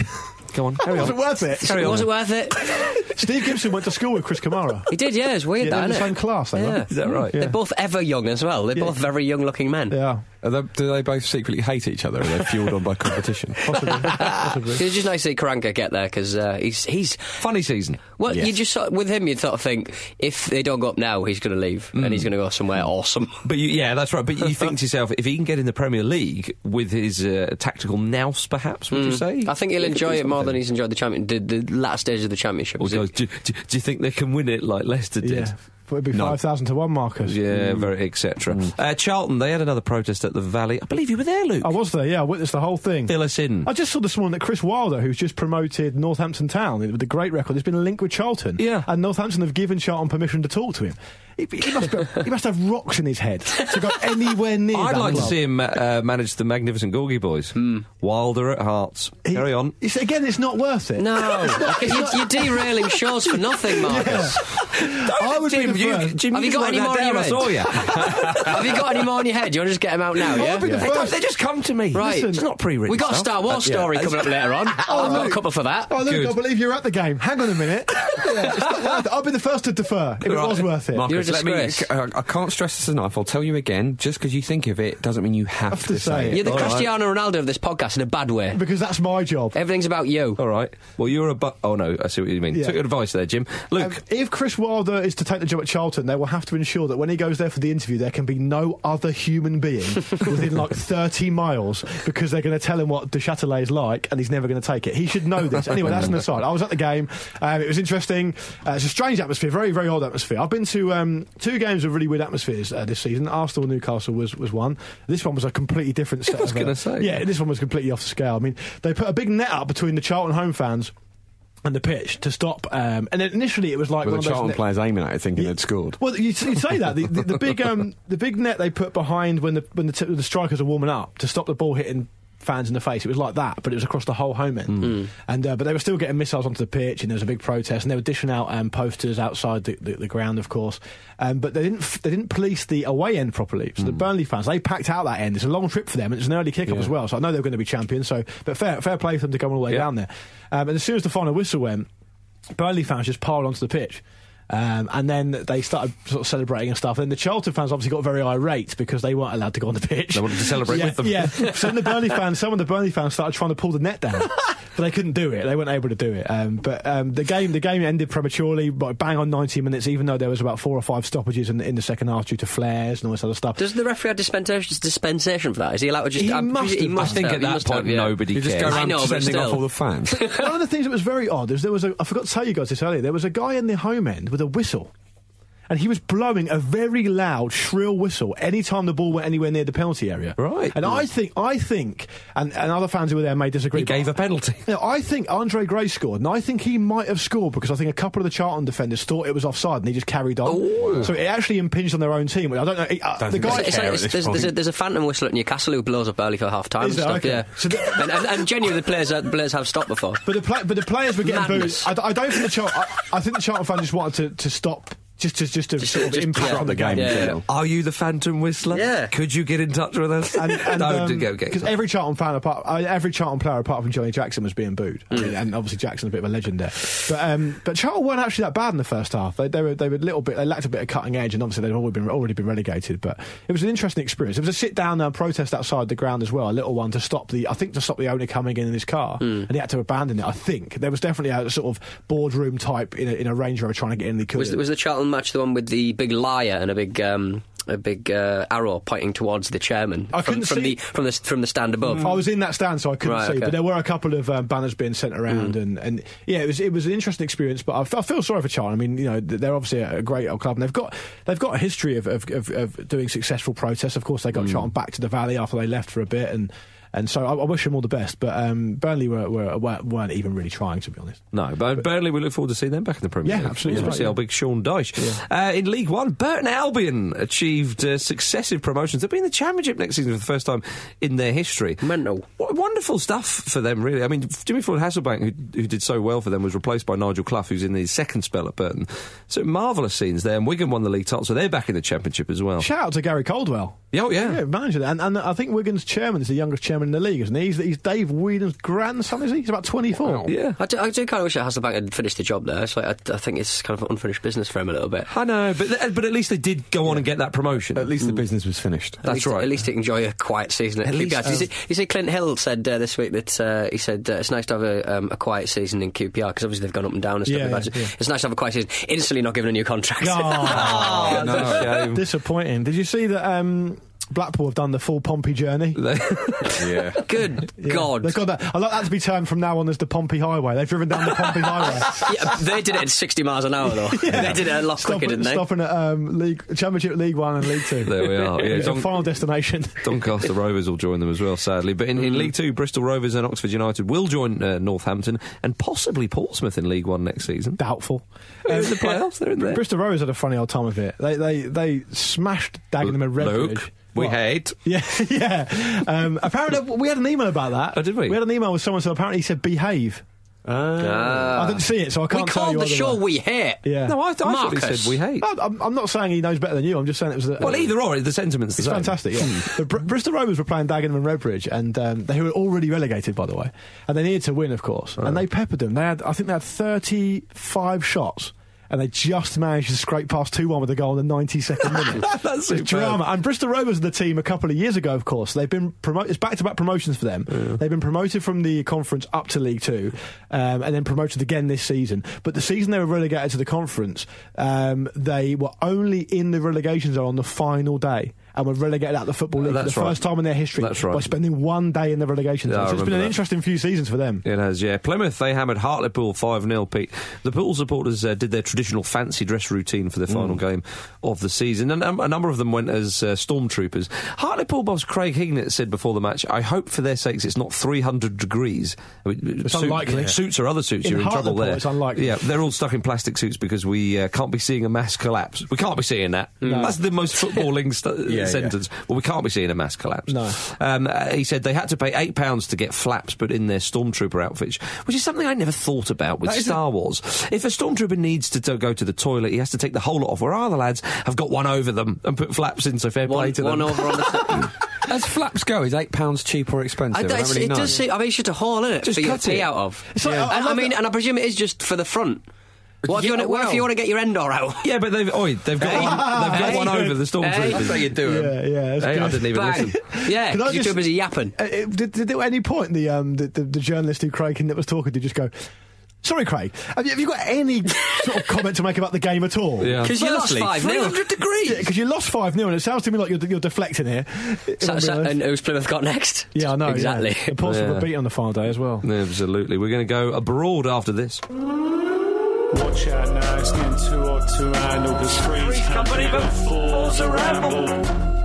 Go on, carry Was on. it worth it? Carry on. Was it worth it? Steve Gibson went to school with Chris Kamara. He did, yeah. It's weird, Yeah, that, they're in isn't the it? same class, they Yeah. were. Is that right? They're both ever young as well. They're Yeah. both very young looking men. Yeah, Are they, do they both secretly hate each other? Or are they fueled on by competition? possibly. possibly. It's just nice to see Karanka get there because uh, he's he's Funny season. well. Yes. You just sort of- with him, you'd sort of think if they don't go up now, he's going to leave and he's going to go somewhere awesome. But you, yeah, that's right. But you think to yourself, if he can get in the Premier League with his uh, tactical nous, perhaps, would you say? I think he'll He could enjoy do it more than something. he's enjoyed the champion, the, the latter stage of the championship. Or goes, do, do, do you think they can win it like Leicester did? Yeah, but it'd be No. five thousand to one, Marcus. Yeah, very, et cetera. Uh, Charlton, they had another protest at the Valley. I believe you were there, Luke. I was there. Yeah, I witnessed the whole thing. Fill us in. I just saw this morning that Chris Wilder, who's just promoted Northampton Town with a great record, has been linked with Charlton. Yeah. And Northampton have given Charlton permission to talk to him. He, he, must, be, he must have rocks in his head to go anywhere near I'd that like to club. see him uh, manage the Magnificent Gorgie boys. Wilder at Hearts. He- Carry on. It's, again, it's not worth it. No, you, you're derailing shows for nothing, Marcus. I would Jim, be the you, first. Jim, Have you just got wrote any that more in down, your I head? saw you. Have you got any more in your head? Do you want to just get them out now? Yeah. I'll be the They, don't- first. they just come to me. Right. It's not pre-written We got a stuff. Star Wars Uh, yeah. story coming up later on. I've got a Luke. couple for that. Oh, look, Good. I believe you're at the game. Hang on a minute. Yeah, it's not worth it. I'll be the first to defer if it Right. was worth it. Marcus, You're a let me- disgrace. uh, I can't stress this enough. I'll tell you again. Just because you think of it doesn't mean you have, Have to to say say it. it. You're the All right. Cristiano Ronaldo of this podcast in a bad way. Because that's my job. Everything's about you. All right. Well, you're a bu- Oh, no, I see what you mean. Yeah. Took your advice there, Jim. Luke. Um, if Chris Wilder is to take the job at Charlton, they will have to ensure that when he goes there for the interview, there can be no other human being within like thirty miles because they're going to tell him what Du Châtelet is like and he's never going to take it. He should know this. Anyway, that's an aside. I was at the game. Um, it was interesting. Uh, it's a strange atmosphere, very, very odd atmosphere. I've been to um, two games with really weird atmospheres uh, this season. Arsenal Newcastle was, was one. This one was a completely different set I was of, uh, gonna say. Yeah, this one was completely off the scale. I mean, they put a big net up between the Charlton home fans and the pitch to stop. Um, and then initially it was like Were one the of those Charlton net- players aiming at it, thinking they'd scored? Well, you, you say that the, the, the big um, the big net they put behind when the when the, t- the strikers are warming up to stop the ball hitting fans in the face. It was like that, but it was across the whole home end. Mm. And uh, but they were still getting missiles onto the pitch, and there was a big protest, and they were dishing out um, posters outside the, the, the ground, of course. Um, but they didn't f- they didn't police the away end properly. So mm. the Burnley fans, they packed out that end. It's a long trip for them, and it's an early kick-off Yeah. as well. So I know they were going to be champions. So, but fair fair play for them to go all the way Yeah. down there. Um, and as soon as the final whistle went, Burnley fans just piled onto the pitch. Um, and then they started sort of celebrating and stuff. And the Charlton fans obviously got very irate because they weren't allowed to go on the pitch. They wanted to celebrate yeah, with them. Yeah. So then the Burnley fans, some of the Burnley fans started trying to pull the net down, but they couldn't do it. They weren't able to do it. Um, but um, the game, the game ended prematurely, but bang on ninety minutes. Even though there was about four or five stoppages in, in the second half due to flares and all this other stuff. Does the referee have dispensation, dispensation for that? Is he allowed to just? He I'm- must he have. must I think have, at he that must point have, yeah. nobody You just cares. go I around know, but sending still. off all the fans. One of the things that was very odd is there was a, I forgot to tell you guys this earlier, there was a guy in the home end with a whistle. And he was blowing a very loud, shrill whistle any time the ball went anywhere near the penalty area. Right. And I think, I think, and, and other fans who were there may disagree. He but gave a penalty. You know, I think Andre Gray scored, and I think he might have scored because I think a couple of the Charlton defenders thought it was offside, and he just carried on. Ooh. So it actually impinged on their own team. I don't know. Uh, Don't the think guy. they It's care like- at it's- this there's, there's, a, point. there's a phantom whistle at Newcastle who blows up early for half time and Is there? stuff. Okay. Yeah, So the- and, and, and genuinely, the players, uh, the players have stopped before. But the play, but the players were getting booed. Madness. I, I don't think the Charlton. I, I think the Charlton fans just wanted to, to stop. Just to, just to sort of just impact stop on the the game. game. Yeah. Yeah. Are you the Phantom Whistler? Yeah. Could you get in touch with us? And, and, no, um, go get because every Charlton fan, apart, uh, every Charlton player apart from Johnny Jackson was being booed, I mean, and obviously Jackson's a bit of a legend there. But um, but Charlton weren't actually that bad in the first half. They, they were they were a little bit, they lacked a bit of cutting edge, and obviously they'd already been already been relegated. But it was an interesting experience. It was a sit down uh, protest outside the ground as well, a little one to stop the, I think to stop the owner coming in in his car, Mm. and he had to abandon it. I think there was definitely a sort of boardroom type in a, in a Range Rover trying to get in. He couldn't. Was, was the Charlton match the one with the big liar and a big um, a big uh, arrow pointing towards the chairman I from, couldn't from see- the from the from the stand above? I was in that stand, so I couldn't Right, see. okay. But there were a couple of um, banners being sent around, Mm. and, and yeah, it was it was an interesting experience. But I, f- I feel sorry for Charlton. I mean, you know, th- they're obviously a, a great old club, and they've got they've got a history of of, of, of doing successful protests. Of course, they got Mm. Charlton back to the Valley after they left for a bit, and. And so I, I wish them all the best, but um, Burnley were, were, weren't even really trying, to be honest. No, but Burnley, we look forward to seeing them back in the Premier Yeah, League. absolutely. Yeah, see Right, how big Sean Dyche. Uh, in League One, Burton Albion achieved uh, successive promotions. They'll be in the Championship next season for the first time in their history. Mental. What wonderful stuff for them, really. I mean, Jimmy Floyd Hasselbank, who, who did so well for them, was replaced by Nigel Clough, who's in his second spell at Burton. So marvellous scenes there, and Wigan won the league title, so they're back in the Championship as well. Shout out to Gary Caldwell. Yeah, oh, yeah. Yeah, manager. And, and I think Wigan's chairman is the youngest chairman in the league, isn't he? He's, he's Dave Whedon's grandson, is he? He's about twenty-four. Yeah. I do, I do kind of wish that Hasselbank had finished the job there. It's like, I, I think it's kind of unfinished business for him a little bit. I know, but but at least they did go on and get that promotion. At least the business was finished. At That's least, right. At least he can enjoy a quiet season at, At Q P R. least, you, um, see, you see, Clint Hill said uh, this week that uh, he said uh, it's nice to have a, um, a quiet season in Q P R because obviously they've gone up and down and stuff. Yeah, like that. yeah, yeah. It's nice to have a quiet season. Instantly not given a new contract. Oh, no, shame. disappointing. Did you see that um, Blackpool have done the full Pompey journey? Yeah. Good Yeah. God. They've got that. I like that to be termed from now on as the Pompey Highway. They've driven down the Pompey Highway. Yeah, they did it at sixty miles an hour though. Yeah. They did it a lot Stopping, quicker, didn't they? stopping at um, League, Championship League One and League Two. There we are. Yeah, It's a Don- final destination. Doncaster Rovers will join them as well, sadly. But in, in League Two, Bristol Rovers and Oxford United will join uh, Northampton and possibly Portsmouth in League One next season. Doubtful. They're in the playoffs, they're in there. Bristol Rovers had a funny old time of it. They they they smashed Dagenham and Redbridge. Luke, we What? hate. Yeah, yeah. Um, apparently, we had an email about that. Oh, did we? We had an email with someone, so apparently he said behave. Ah. I didn't see it, so I can't we tell called you the otherwise. show We Hate. Yeah. No, I, I thought he Marcus. said we hate. No, I'm, I'm not saying he knows better than you. I'm just saying it was. A, Well, either or, the sentiment's the It's same. fantastic, yeah. But Br- Bristol Rovers were playing Dagenham and Redbridge, and um, they were already relegated, by the way, and they needed to win, of course. And they peppered them. They had, I think, they had thirty-five shots. And they just managed to scrape past two one with a goal in the ninety-second minute. That's It's drama. And Bristol Rovers are the team a couple of years ago, of course. They've been promoted. It's back-to-back promotions for them. Yeah. They've been promoted from the conference up to League Two, um, and then promoted again this season. But the season they were relegated to the conference, um, they were only in the relegation zone on the final day. and were relegated out of the Football League for That's the right. first time in their history That's right. by spending one day in the relegation Yeah, zone. I So it's been an remember that. interesting few seasons for them. It has, yeah. Plymouth, they hammered Hartlepool five nil, Pete. The Pool supporters uh, did their traditional fancy dress routine for the final Mm. game of the season, and um, a number of them went as uh, stormtroopers. Hartlepool boss Craig Hignett said before the match, I hope for their sakes it's not three hundred degrees. I mean, It's unlikely. Suits or other suits, In you're in trouble Hartlepool, there. it's unlikely. Yeah, they're all stuck in plastic suits because we uh, can't be seeing a mass collapse. We can't be seeing that. No. That's the most footballing st- Yeah, sentence. Well, we can't be seeing a mass collapse. No. Um, uh, he said they had to pay eight pounds to get flaps put in their stormtrooper outfits, which is something I never thought about with That is Star Wars. If a stormtrooper needs to, to go to the toilet, he has to take the whole lot off, where our other lads have got one over them and put flaps in, so fair play One, to one them. over on the. As flaps go, is eight pounds cheap or expensive? I I don't, don't really it know. does seem. I mean, it's just a hole in it Just for you cut to pee it. out of. It's like- I- I And, I love mean, that- and I presume it is just for the front. What if, Yeah, you want to, what if well. you want to get your Endor out? Yeah, but they've, oi, they've got Hey. one, they've got Hey. one over the stormtroopers. Hey. That's how you do it. Yeah, yeah. It's Hey, good. I didn't even Bang. listen. Yeah, Can I you're just- too busy yapping. Uh, it- did, did at any point the, um, the, the the journalist who Craig Hignett was talking to just go, sorry, Craig, have you, have you got any sort of comment to make about the game at all? Yeah. 'Cause you lost Firstly, five nil. three hundred degrees! Because you lost five nil, and it sounds to me like you're, you're deflecting here. if So, I'm so, being honest. and who's Plymouth got next? Yeah, I know. Exactly. Yeah. And Portsmouth Yeah. were beat on the final day as well. Absolutely. We're going to go abroad after this. Watch out now, it's getting too hot to handle. The screen's company, but four's a ramble.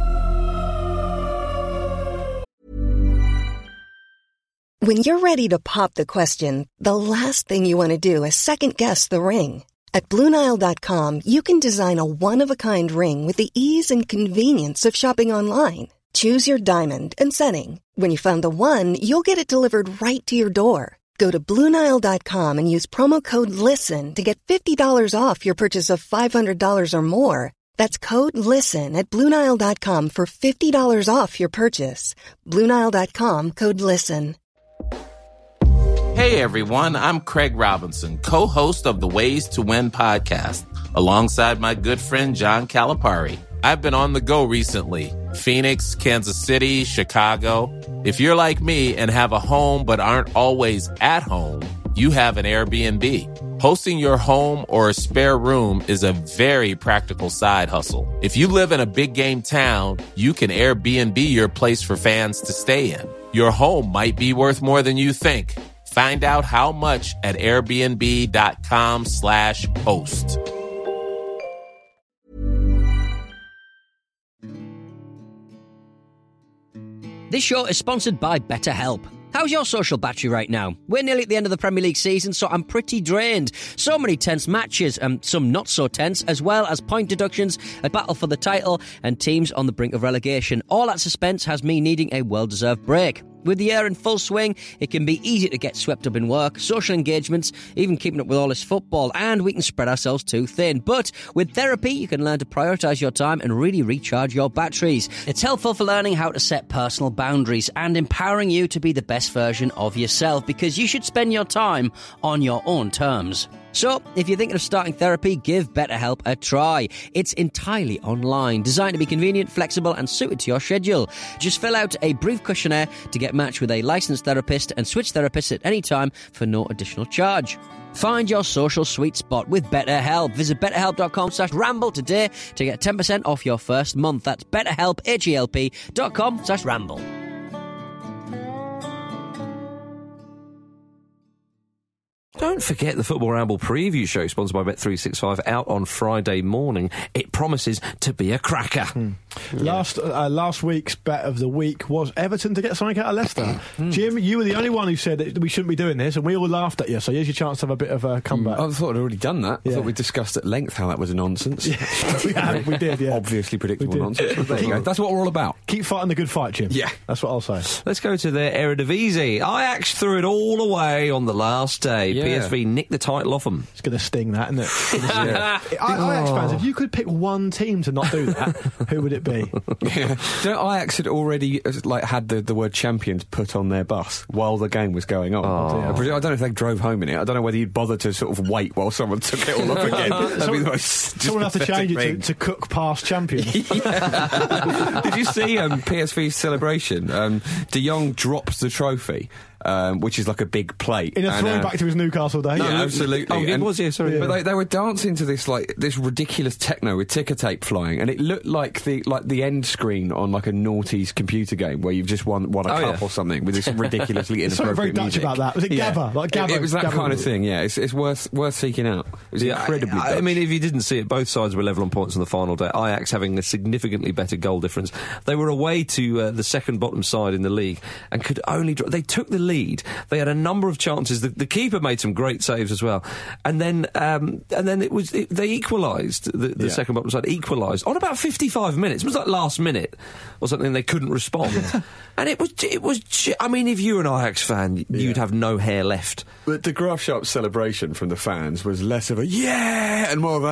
When you're ready to pop the question, the last thing you want to do is second-guess the ring. At Blue Nile dot com, you can design a one-of-a-kind ring with the ease and convenience of shopping online. Choose your diamond and setting. When you find the one, you'll get it delivered right to your door. Go to Blue Nile dot com and use promo code LISTEN to get fifty dollars off your purchase of five hundred dollars or more. That's code LISTEN at Blue Nile dot com for fifty dollars off your purchase. Blue Nile dot com, code LISTEN. Hey everyone, I'm Craig Robinson, co-host of the Ways to Win podcast, alongside my good friend John Calipari. I've been on the go recently. Phoenix, Kansas City, Chicago. If you're like me and have a home but aren't always at home, you have an Airbnb. Hosting your home or a spare room is a very practical side hustle. If you live in a big game town, you can Airbnb your place for fans to stay in. Your home might be worth more than you think. Find out how much at airbnb.com slash host. This show is sponsored by BetterHelp. How's your social battery right now? We're nearly at the end of the Premier League season, so I'm pretty drained. So many tense matches, and some not so tense, as well as point deductions, a battle for the title, and teams on the brink of relegation. All that suspense has me needing a well-deserved break. With the year in full swing, it can be easy to get swept up in work, social engagements, even keeping up with all this football, and we can spread ourselves too thin. But with therapy, you can learn to prioritise your time and really recharge your batteries. It's helpful for learning how to set personal boundaries and empowering you to be the best version of yourself, because you should spend your time on your own terms. So, if you're thinking of starting therapy, give BetterHelp a try. It's entirely online, designed to be convenient, flexible, and suited to your schedule. Just fill out a brief questionnaire to get matched with a licensed therapist and switch therapists at any time for no additional charge. Find your social sweet spot with BetterHelp. Visit betterhelp.com slash ramble today to get ten percent off your first month. That's betterhelp, H-E-L-P dot com slash ramble. Don't forget the Football Ramble preview show, sponsored by Bet three sixty-five, out on Friday morning. It promises to be a cracker. Mm. Last uh, last week's bet of the week was Everton to get something out of Leicester. Mm. Jim, you were the only one who said that we shouldn't be doing this, and we all laughed at you, so here's your chance to have a bit of a comeback. I thought I'd already done that. Yeah. I thought we discussed at length how that was a nonsense. Yeah, we did, yeah. Obviously predictable We did. nonsense. But there you go. That's what we're all about. Keep fighting the good fight, Jim. Yeah. That's what I'll say. Let's go to their Eredivisie. Ajax threw it all away on the last day. Yeah. P S V nicked the title off them. It's going to sting, that, isn't it? Yeah. I, Ajax fans, if you could pick one team to not do that, who would it be? Yeah. Do you know, Ajax had already uh, like had the, the word champions put on their bus while the game was going on. Oh. I, presume- I don't know if they drove home in it. I don't know whether you'd bother to sort of wait while someone took it all up again. That'd be the most Someone have to pathetic change it to, thing. to cook past champions. Did you see um, P S V's celebration? Um, De Jong drops the trophy um, which is like a big plate. In a And, uh, throwback to his Newcastle days. Yeah, absolutely. Oh, it And- was, yeah, sorry. But they, they were dancing to this like this ridiculous techno with ticker tape flying, and it looked like the like the end screen on like a naughty's computer game where you've just won won a Oh, cup yeah. or something with this ridiculously There's something very inappropriate Dutch music. about that. Was it Yeah. Gabba? Like It- Gabba- It, was that Gabba- kind of thing. Yeah, it's, it's worth worth seeking out. It was Yeah, incredibly. I, I Dutch. mean, if you didn't see it, both sides were level on points on the final day. Ajax having a significantly better goal difference. They were away to uh, the second bottom side in the league and could only. Draw. They took the lead. They had a number of chances. The, the keeper made some great saves as well. And then, um, and then it was it, they equalised. The, the Yeah. second bottom side equalised on about fifty-five minutes. It was like last minute or something. They couldn't respond, and it was it was. I mean, if you're an Ajax fan, you'd have no hair left. But the Graf Sharp celebration from the fans was less of a yeah and more of a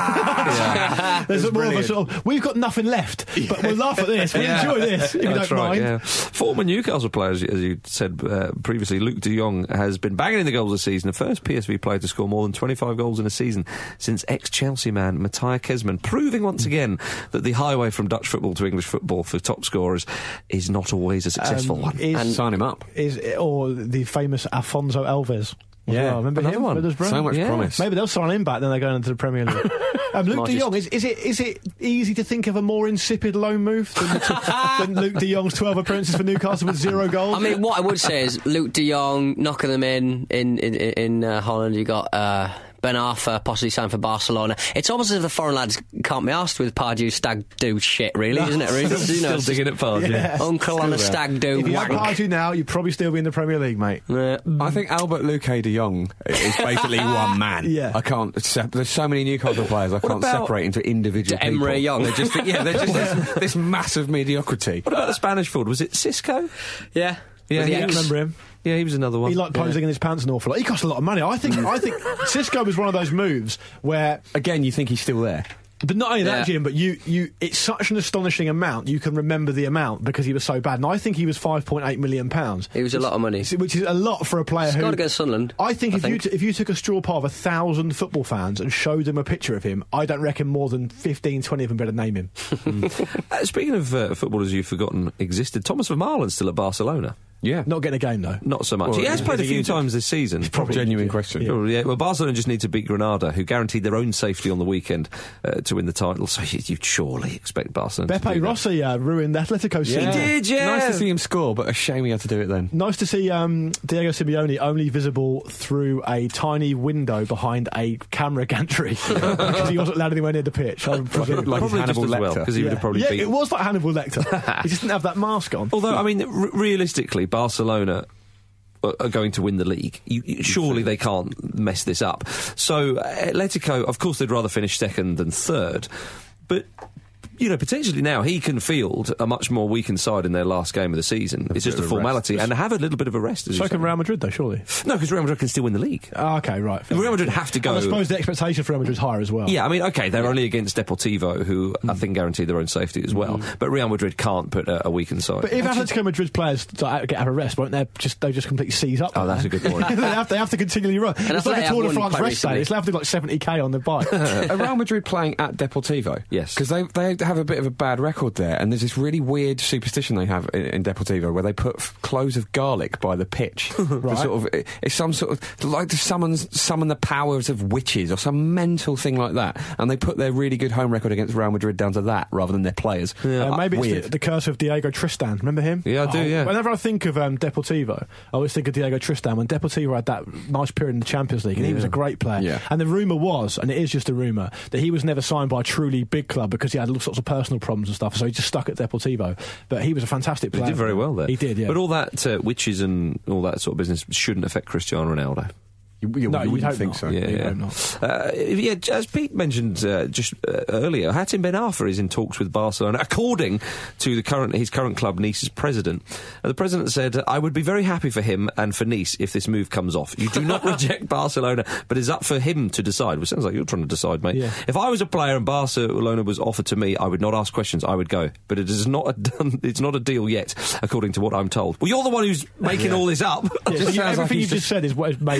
ah. There's It was more of a brilliant. sort of, we've got nothing left, but we'll laugh at this. We'll Yeah. enjoy this, if you That's don't right, mind. yeah. Former Newcastle player, as you, as you said uh, previously, Luke de Jong has been banging in the goals this season. The first P S V player to score more than twenty-five goals in a season since ex-Chelsea man Matthijs Kesman, proving once again that the highway from Dutch football to English football for top scorers is not always a successful Um, one. is- Sign him up. Is or the famous Alfonso Alves. as Yeah. well. Remember Another him? one. Middlesbrough? So much Yeah. promise. Maybe they'll sign him back, then they're going into the Premier League. um, Luke Might de just- Jong, is, is it is it easy to think of a more insipid loan move than, than Luke de Jong's twelve appearances for Newcastle with zero goals? I mean, what I would say is Luke de Jong knocking them in in in, in uh, Holland. You got uh, Ben Arfa possibly signed for Barcelona. It's almost as if the foreign lads can't be asked with Pardew stag do shit, really, isn't it? Really? You know, Still it's digging at Pardew. Yeah. Uncle on a stag do if you had wank. Pardew now, you'd probably still be in the Premier League, mate. Yeah. I think Albert Luque de Jong is basically one man. Yeah. I can't. Sep- there's so many Newcastle players. I can't about- separate into individual To Emre people. Young. They're just yeah. They're just this, this massive mediocrity. What about the Spanish forward? Was it Cisco? Yeah. Yeah, With the he- I X. remember him. Yeah, he was another one. He liked posing in his pants an awful lot. He cost a lot of money. I think. I think Cisco was one of those moves where, Again, you think he's still there? but not only that, Yeah. Jim, but you, you, it's such an astonishing amount. You can remember the amount because he was so bad. And I think he was five point eight million pounds, It was a lot of money. which is a lot for a player who. Scored against Sunderland. I think I if you think. t- if you took a straw poll of a thousand football fans and showed them a picture of him, I don't reckon more than fifteen, twenty of them better name him. Uh, speaking of uh, footballers you've forgotten existed, Thomas Vermaelen's still at Barcelona. Yeah. Not getting a game though. Not so much. Well, he has is played a he few injured? times this season. Probably genuine question. Yeah. Oh, yeah. Well, Barcelona just need to beat Granada, who guaranteed their own safety on the weekend uh, to win the title. So you, you'd surely expect Barcelona to Beppe do that. Rossi uh, ruined Atletico season. did, yeah. Nice to see him score, but a shame he had to do it then. Nice to see um, Diego Simeone only visible through a tiny window behind a camera gantry because he wasn't allowed anywhere near the pitch. I presume. Like Probably just Hannibal as well, Lecter. because he would have probably yeah, beat. it was like Hannibal Lecter. He just didn't have that mask on. Although, I mean, r- realistically, Barcelona are are going to win the league. You, you, surely they can't mess this up. So, Atletico, of course, they'd rather finish second than third, but. You know, potentially now he can field a much more weakened side in their last game of the season. It's just a bit of a formality, rest. and have a little bit of a rest. As So you can say. Real Madrid, though, surely. No, because Real Madrid can still win the league. Ah, okay, right. fair Real enough. Madrid have to go. And I suppose the expectation for Real Madrid's higher as well. Yeah, I mean, okay, they're only against Deportivo, who I think guarantee their own safety as well. But Real Madrid can't put a, a weakened side. But if Atletico Madrid's players like, get have a rest, won't they just they just completely seize up? Oh, that's a good point. they, have, they have to continually run. And It's I like think a Tour de they have won France quite rest day. recently. It's have to do like seventy k on the bike. Are Real Madrid playing at Deportivo? Yes. Because they, they have a bit of a bad record there, and there's this really weird superstition they have in, in Deportivo where they put f- cloves of garlic by the pitch. right. Sort of, it, it's some sort of, like to summon, summon the powers of witches or some mental thing like that, and they put their really good home record against Real Madrid down to that rather than their players. Uh, maybe it's Weird. the, the curse of Diego Tristan. Remember him? Yeah, I do, yeah. Whenever I think of um, Deportivo, I always think of Diego Tristan. When Deportivo had that nice period in the Champions League, and he was a great player. Yeah. And the rumour was, and it is just a rumour, that he was never signed by a truly big club because he had all sorts of personal problems and stuff, so he just stuck at Deportivo. But he was a fantastic He player. did very well there. He did, yeah. But all that uh, witches and all that sort of business shouldn't affect Cristiano Ronaldo. You, you, No, you you'd wouldn't hope think not. so. Yeah, You'd yeah. hope not. Uh, yeah, as Pete mentioned uh, just uh, earlier, Hatem Ben Arfa is in talks with Barcelona, according to the current his current club, Nice's president. Uh, the president said, "I would be very happy for him and for Nice if this move comes off. You do not reject Barcelona, but it's up for him to decide." Well, sounds like you're trying to decide, mate. Yeah. If I was a player and Barcelona was offered to me, I would not ask questions. I would go, but it is not a done, it's not a deal yet, according to what I'm told. Well, you're the one who's making all this up. Yeah, so you, sounds like everything you he's just said is what is made up. Yeah.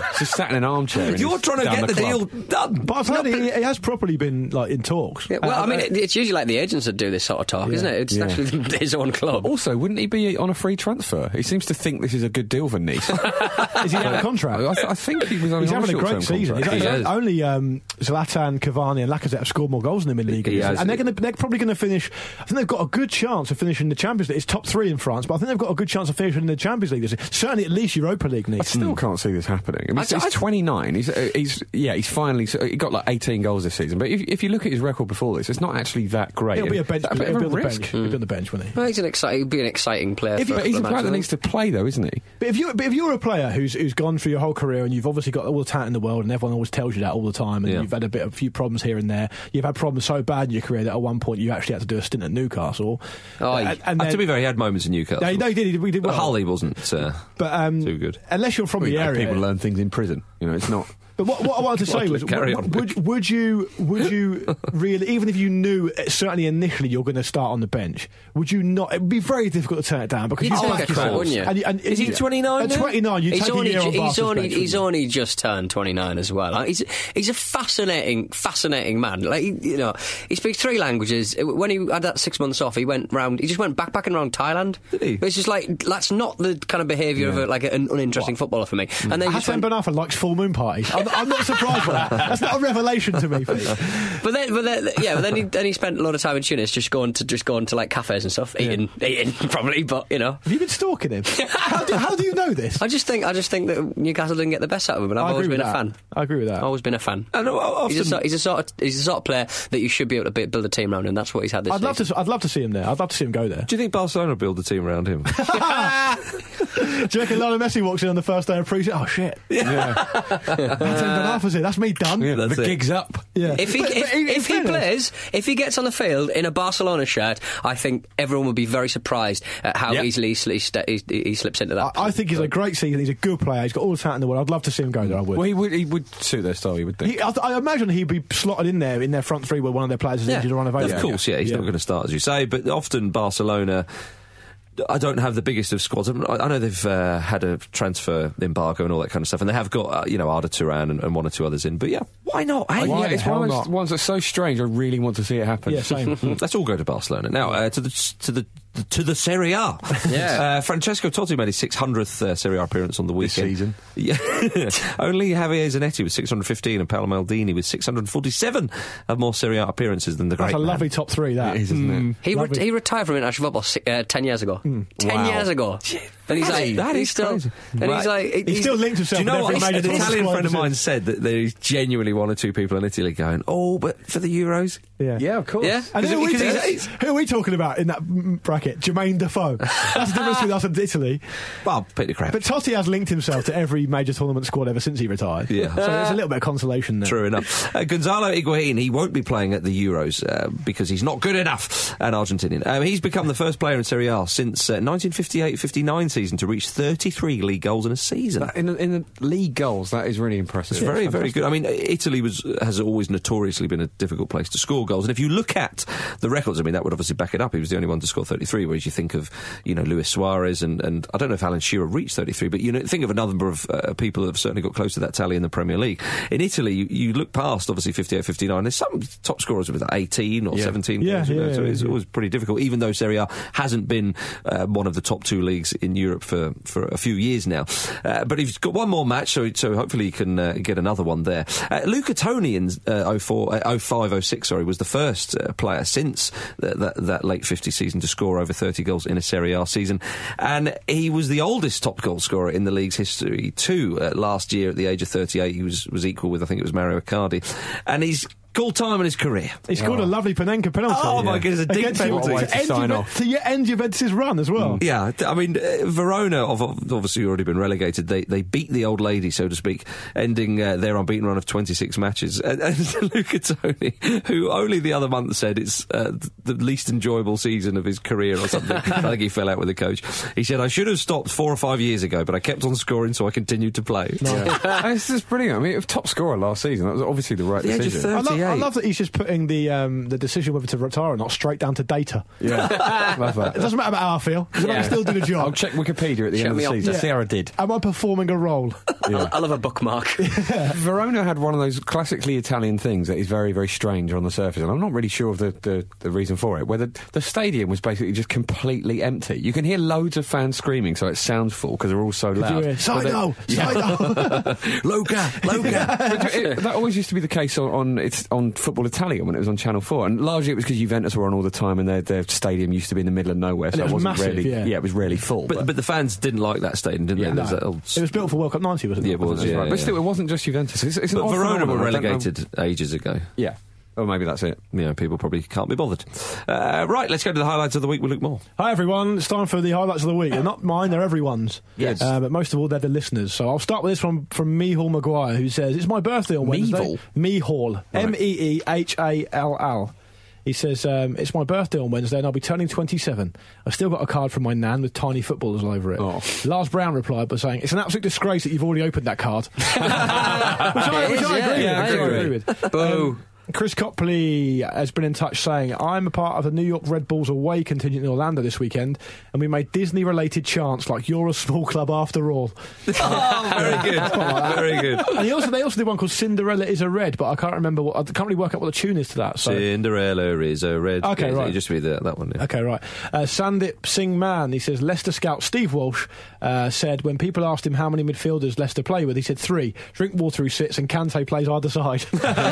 just sat in an armchair. You're trying to get the, the deal done. But I've heard he, he has probably been like in talks. Yeah, well, Uh, I mean, it, it's usually like the agents that do this sort of talk, Yeah. isn't it? It's Yeah. actually his own club. Also, wouldn't he be on a free transfer? He seems to think this is a good deal for Nice. Is he out of contract? I, th- I think he was on He's a having a short-term great season. contract. He's He only- is. only um, Zlatan, Cavani, and Lacazette have scored more goals in the League, He this has. season. and they're going to they're probably going to finish. I think they've got a good chance of finishing the Champions League. It's top three in France, but I think they've got a good chance of finishing in the Champions League this year. Certainly, at least Europa League. I Nice. still can't see this happening. I mean, I- he's, he's I- twenty-nine. He's, uh, he's yeah. He's finally so he got like eighteen goals this season. But if, if you look at his record before this, it's not actually that great. He'll be a bench. It's a bit He'll of be a on the risk. bench. He'll be on the bench, won't he? Well, he's an exciting, be an exciting player. If for he- But he's a for player that Manchester. needs to play, though, isn't he? But if you but if you're a player who's who's gone through your whole career and you've obviously got all the talent in the world and everyone always tells you that all the time and Yeah. you've had a bit of a few problems here and there, you've had problems so bad in your career that at one point you actually had to do a stint at Newcastle. Oh, and, and Uh, then, to be fair, he had moments in Newcastle. no, no, he did. He did, he did But well. Hull, he wasn't uh, But um, too good. unless you're from Well, the you know, area, people learn things in prison. You know, it's not. But what, what I wanted to say was, Carry would, on. would, would you, would you really, even if you knew uh, certainly initially you're going to start on the bench, would you not? It'd be very difficult to turn it down because You'd you take back a yourself. call, wouldn't you? And, and, Is he you- twenty-nine At now? twenty-nine, you He's take only, a year on he's Barca's only, bench, he's wouldn't only just turned twenty-nine as well. Like, He's he's a fascinating, fascinating man. Like he- you know, he speaks three languages. When he had that six months off, he went round. He just went backpacking around Thailand. Did he? But it's just like that's not the kind of behaviour of a, like an uninteresting footballer for me. And then you? he just Hassan went, Ben Arfa likes full moon parties. I'm, I'm not surprised by that. That's not a revelation to me. Pete. but then, but then, yeah, but then he then he spent a lot of time in Tunis, just going to just going to like cafes and stuff, eating, eating probably. But you know, Have you been stalking him? how, do, how do you know this? I just think I just think that Newcastle didn't get the best out of him, and I've I always agree been with a that. fan. I agree with that. Always been a fan. And uh, often, He's a, sort- he's a sort of he's a sort of player that you should be able to bi- build a team around, and that's what he's had this I'd love season. to. I'd love to see him there. I'd love to see him go there. do you think Barcelona build a team around him? Do you reckon Lionel Messi walks in on the first day of pre-season? Oh shit! Yeah, Hassan Ben Arfa's here. That's me done. yeah That's the it. gig's up. Yeah. If he But- if, but in if he fairness- plays, if he gets on the field in a Barcelona shirt, I think everyone will be very surprised at how Yep. easily he, sli- he, sta- he, he slips into that. I, I think he's a great season. He's a good player. He's got all the talent in the world. I'd love to see him go there. I would. Well, he would. He would suit their style. You would think. He, I, I imagine he'd be slotted in there in their front three where one of their players is Yeah. injured or unavailable. Of course, yeah, he's not going to start, as you say, but often Barcelona, I don't have the biggest of squads. I I know they've uh, had a transfer embargo and all that kind of stuff, and they have got, uh, you know, Arda Turan and, and one or two others in, but yeah, why not? Hey, yeah, the it's hell one of those not? ones that's so strange. I really want to see it happen. Yeah, same. Let's all go to Barcelona now. Uh, to the to the to the Serie A. Yeah. Uh, Francesco Totti made his six hundredth uh, Serie A appearance on the This weekend. season. Yeah. Only Javier Zanetti with six hundred fifteen and Paolo Maldini with six hundred forty-seven have more Serie A appearances than the That's great a man. lovely top three. That It is, isn't it? He, re- Lovely. he retired from international football si- uh, ten years ago. Ten Wow. years ago. And he's That like, is- that he's is still, crazy. and Right. he's like, He he's, still linked himself Do you know with what? every An major tournament Italian squad friend of ever mine since. said that there's genuinely one or two people in Italy going, oh, but for the Euros? Yeah. Yeah, of course. Yeah. And who are, we, Because he's- who are we talking about in that mm, bracket? Jermaine Defoe. That's the difference between us and Italy. Well, Peter Crouch. But Totti has linked himself to every major tournament squad ever since he retired. Yeah. So there's a little bit of consolation there. True enough. Uh, Gonzalo Higuain, he won't be playing at the Euros uh, because he's not good enough, an Argentinian. Um, he's become the first player in Serie A since uh, nineteen fifty-eight fifty-nine season to reach thirty-three league goals in a season. That- in, the, in the league goals, that is really impressive. It's very, very good. I mean, Italy was has always notoriously been a difficult place to score goals. And if you look at the records, I mean, that would obviously back it up. He was the only one to score thirty-three, whereas you think of, you know, Luis Suarez and, and I don't know if Alan Shearer reached thirty-three, but you know, think of a number of uh, people that have certainly got close to that tally in the Premier League. In Italy, you, you look past, obviously, fifty-eight fifty-nine. There's some top scorers with eighteen or Yeah. seventeen Yeah, goals, you know, yeah, so yeah, it's yeah. always pretty difficult, even though Serie A hasn't been uh, one of the top two leagues in Europe for, for a few years now. Uh, but he's got one more match, so, so hopefully he can uh, get another one there. Uh, Luca Toni in uh, oh four, uh, oh five oh six, sorry, was the first uh, player since th- that, that late fifties season to score over thirty goals in a Serie A season. And he was the oldest top goal scorer in the league's history too. Uh, last year at the age of thirty-eight, he was, was equal with, I think it was Mario Icardi. And he's called time in his career. He scored a lovely Panenka penalty. Oh, my goodness, a dig Against penalty. Ju- What a way to to end sign Juve- off. To end Juventus' run as well. Yeah, I mean, uh, Verona have obviously already been relegated. They they beat the old lady, so to speak, ending uh, their unbeaten run of twenty-six matches. And, and Luca Toni, who only the other month said it's uh, the least enjoyable season of his career or something. I think he fell out with the coach. He said, I should have stopped four or five years ago, but I kept on scoring, so I continued to play. Yeah. This is brilliant. I mean, top scorer last season. That was obviously the right The age of decision. I love, thirty-eight. I love that he's just putting the um, the decision whether to retire or not straight down to data. Yeah, love that. It doesn't matter about how I feel, because Yeah. I can still do the job. I'll check Wikipedia at the Check end of me the up. season. Yeah. See how I did. Am I performing a role? Yeah. I love a bookmark. Verona had one of those classically Italian things that is very, very strange on the surface, and I'm not really sure of the, the, the reason for it. Where the, the stadium was basically just completely empty. You can hear loads of fans screaming, so it sounds full because they're all so Could loud. you hear, Sido! But they- Sido! Loca, Loca. But it- that always used to be the case on, on it's on Football Italia when it was on Channel Four, and largely it was because Juventus were on all the time, and their their stadium used to be in the middle of nowhere, so And it was wasn't massive, really yeah. it was really full. But, but the fans didn't like that stadium, didn't Yeah, they? There's no. that old- It was built for World Cup ninety, wasn't it? Yeah, it was, That's yeah, right. But yeah. still, it wasn't just Juventus. It's, it's an But odd Verona phenomenon. were I don't know- relegated ages ago. Yeah. Oh, maybe that's it. Yeah, people probably can't be bothered. Uh, right, let's go to the highlights of the week with Luke Moore. Hi everyone, it's time for the highlights of the week. They're not mine, they're everyone's. Yes. Uh, but most of all, they're the listeners. So I'll start with this one from Mehal Maguire, who says, it's my birthday on Wednesday. Meehall? Mehal. M E E H A L L. He says, um, it's my birthday on Wednesday and I'll be turning twenty-seven. I've still got a card from my nan with tiny footballers all over it. Oh. Lars Brown replied by saying, it's an absolute disgrace that you've already opened that card. which I, It which is, I yeah, agree yeah, with. I which I agree. agree with. Boo. Um, Chris Copley has been in touch saying, I'm a part of the New York Red Bulls away contingent in Orlando this weekend, and we made Disney-related chants like, you're a small club after all. Oh, very good. Very good. And he also, they also did one called Cinderella is a Red, but I can't remember what, I can't really work out what the tune is to that. So. Cinderella is a red. Okay, yeah, right. It just be the, that one. Yeah. Okay, right. Uh, Sandip Singh Man, he says, Leicester scout Steve Walsh uh, said when people asked him how many midfielders Leicester play with, he said three. Drinkwater who sits and Kante plays either side.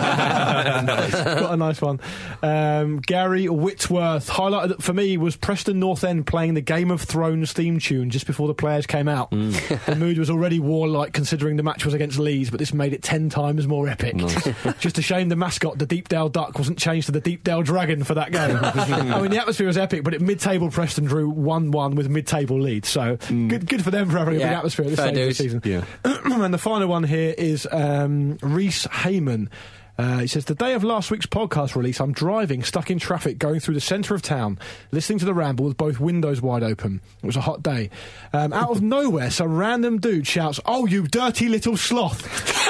Nice. Got a nice one. Um, Gary Whitworth, highlighted for me was Preston North End playing the Game of Thrones theme tune just before the players came out. Mm. The mood was already warlike considering the match was against Leeds, but this made it ten times more epic. Nice. Just a shame the mascot, the Deepdale Duck, wasn't changed to the Deepdale Dragon for that game. I mean, the atmosphere was epic, but at mid-table Preston drew one one with mid-table lead, so Mm. good, good for them for having a Yeah, big atmosphere at this fair stage of the dues. season. Yeah. And the final one here is um, Reese Heyman. Uh, he says, the day of last week's podcast release, I'm driving, stuck in traffic, going through the centre of town, listening to the ramble with both windows wide open. It was a hot day. Um, out of nowhere, some random dude shouts, oh, you dirty little sloth,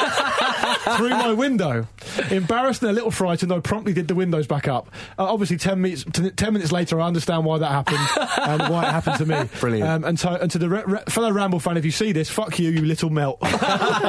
through my window. Embarrassed and a little frightened, I promptly did the windows back up. Uh, obviously, ten minutes, t- ten minutes later, I understand why that happened and why it happened to me. Brilliant. Um, and, to, and to the re- re- fellow Ramble fan, if you see this, fuck you, you little melt. There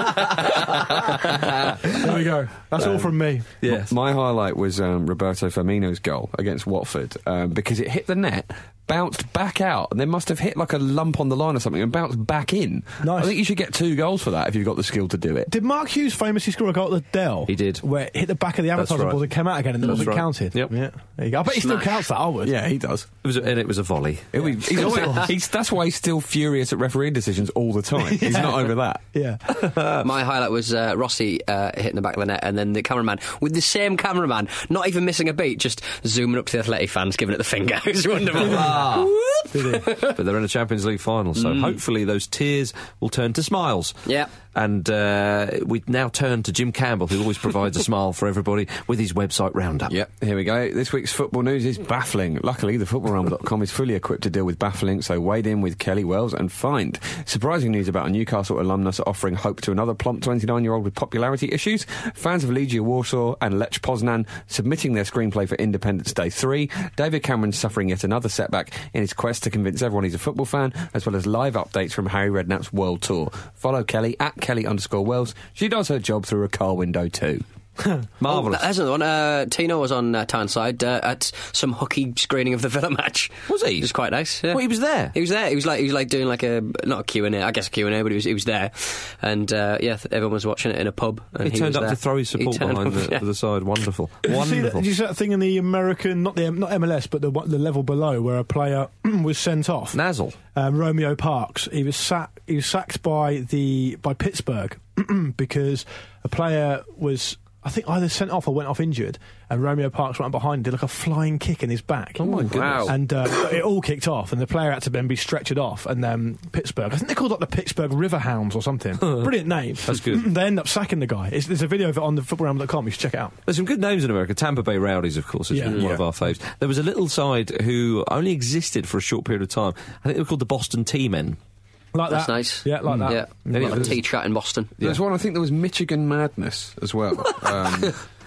we go. That's all from me. Yes. My highlight was um, Roberto Firmino's goal against Watford um, because it hit the net, bounced back out, and then must have hit like a lump on the line or something and bounced back in. Nice. I think you should get two goals for that if you've got the skill to do it. Did Mark Hughes famously score a goal at the Dell? He did. Where it hit the back of the That's advertising right. board and came out again and it That's wasn't right. counted. Yep. Yeah. There you go. I bet he still Smash. counts that, I would. Yeah, he does. It was a, and it was a volley. He'll be- he's always- he's- that's why he's still furious at refereeing decisions all the time. He's Yeah. not over that. Yeah. My highlight was uh, Rossi uh, hitting the back of the net, and then the cameraman, with the same cameraman, not even missing a beat, just zooming up to the Athletic fans, giving it the finger. It was wonderful. Ah. Did he? But they're in a Champions League final, so hopefully those tears will turn to smiles. Yeah. And uh, we now turn to Jim Campbell, who always provides a smile for everybody with his website roundup. Yep, here we go. This week's football news is baffling. Luckily, the football ramble dot com is fully equipped to deal with baffling, so wade in with Kelly Wells and find. Surprising news about a Newcastle alumnus offering hope to another plump twenty-nine-year-old with popularity issues. Fans of Legia Warsaw and Lech Poznan submitting their screenplay for Independence Day three. David Cameron suffering yet another setback in his quest to convince everyone he's a football fan, as well as live updates from Harry Redknapp's World Tour. Follow Kelly at Kelly underscore Wells. She does her job through a car window too. Marvellous. Oh, there's another one. Uh, Tino was on uh, Tyneside uh, at some hooky screening of the Villa match. Was he? It was quite nice. Yeah. Well, he was there. He was there. He was like he was like doing like a not a Q and A, I guess a Q and A, but he was he was there, and uh, yeah, th- everyone was watching it in a pub. And He, he, turned was up there. to throw his He support turned behind up, the, yeah. the side. Wonderful. Did you, see that, Wonderful. did you see that thing in the American, not the not M L S, but the the level below, where a player was sent off? Nazzle. Um, Romeo Parks. He was sacked. He was sacked by the by Pittsburgh because a player was, I think, either sent off or went off injured, and Romeo Parks went behind and did like a flying kick in his back. Oh my goodness. Wow. And uh, it all kicked off, and the player had to then be stretchered off, and um, Pittsburgh, I think they called it the Pittsburgh Riverhounds or something. Brilliant name. That's good. They end up sacking the guy. It's, there's a video of it on the football ramble dot com. You should check it out. There's some good names in America. Tampa Bay Rowdies, of course, is Yeah. one Yeah. of our faves. There was a little side who only existed for a short period of time. I think they were called the Boston T-Men. Like That's that. nice. Yeah, like that. Yeah, Then it like a was- tea chat in Boston. There's one, I think there was Michigan Madness as well. Um,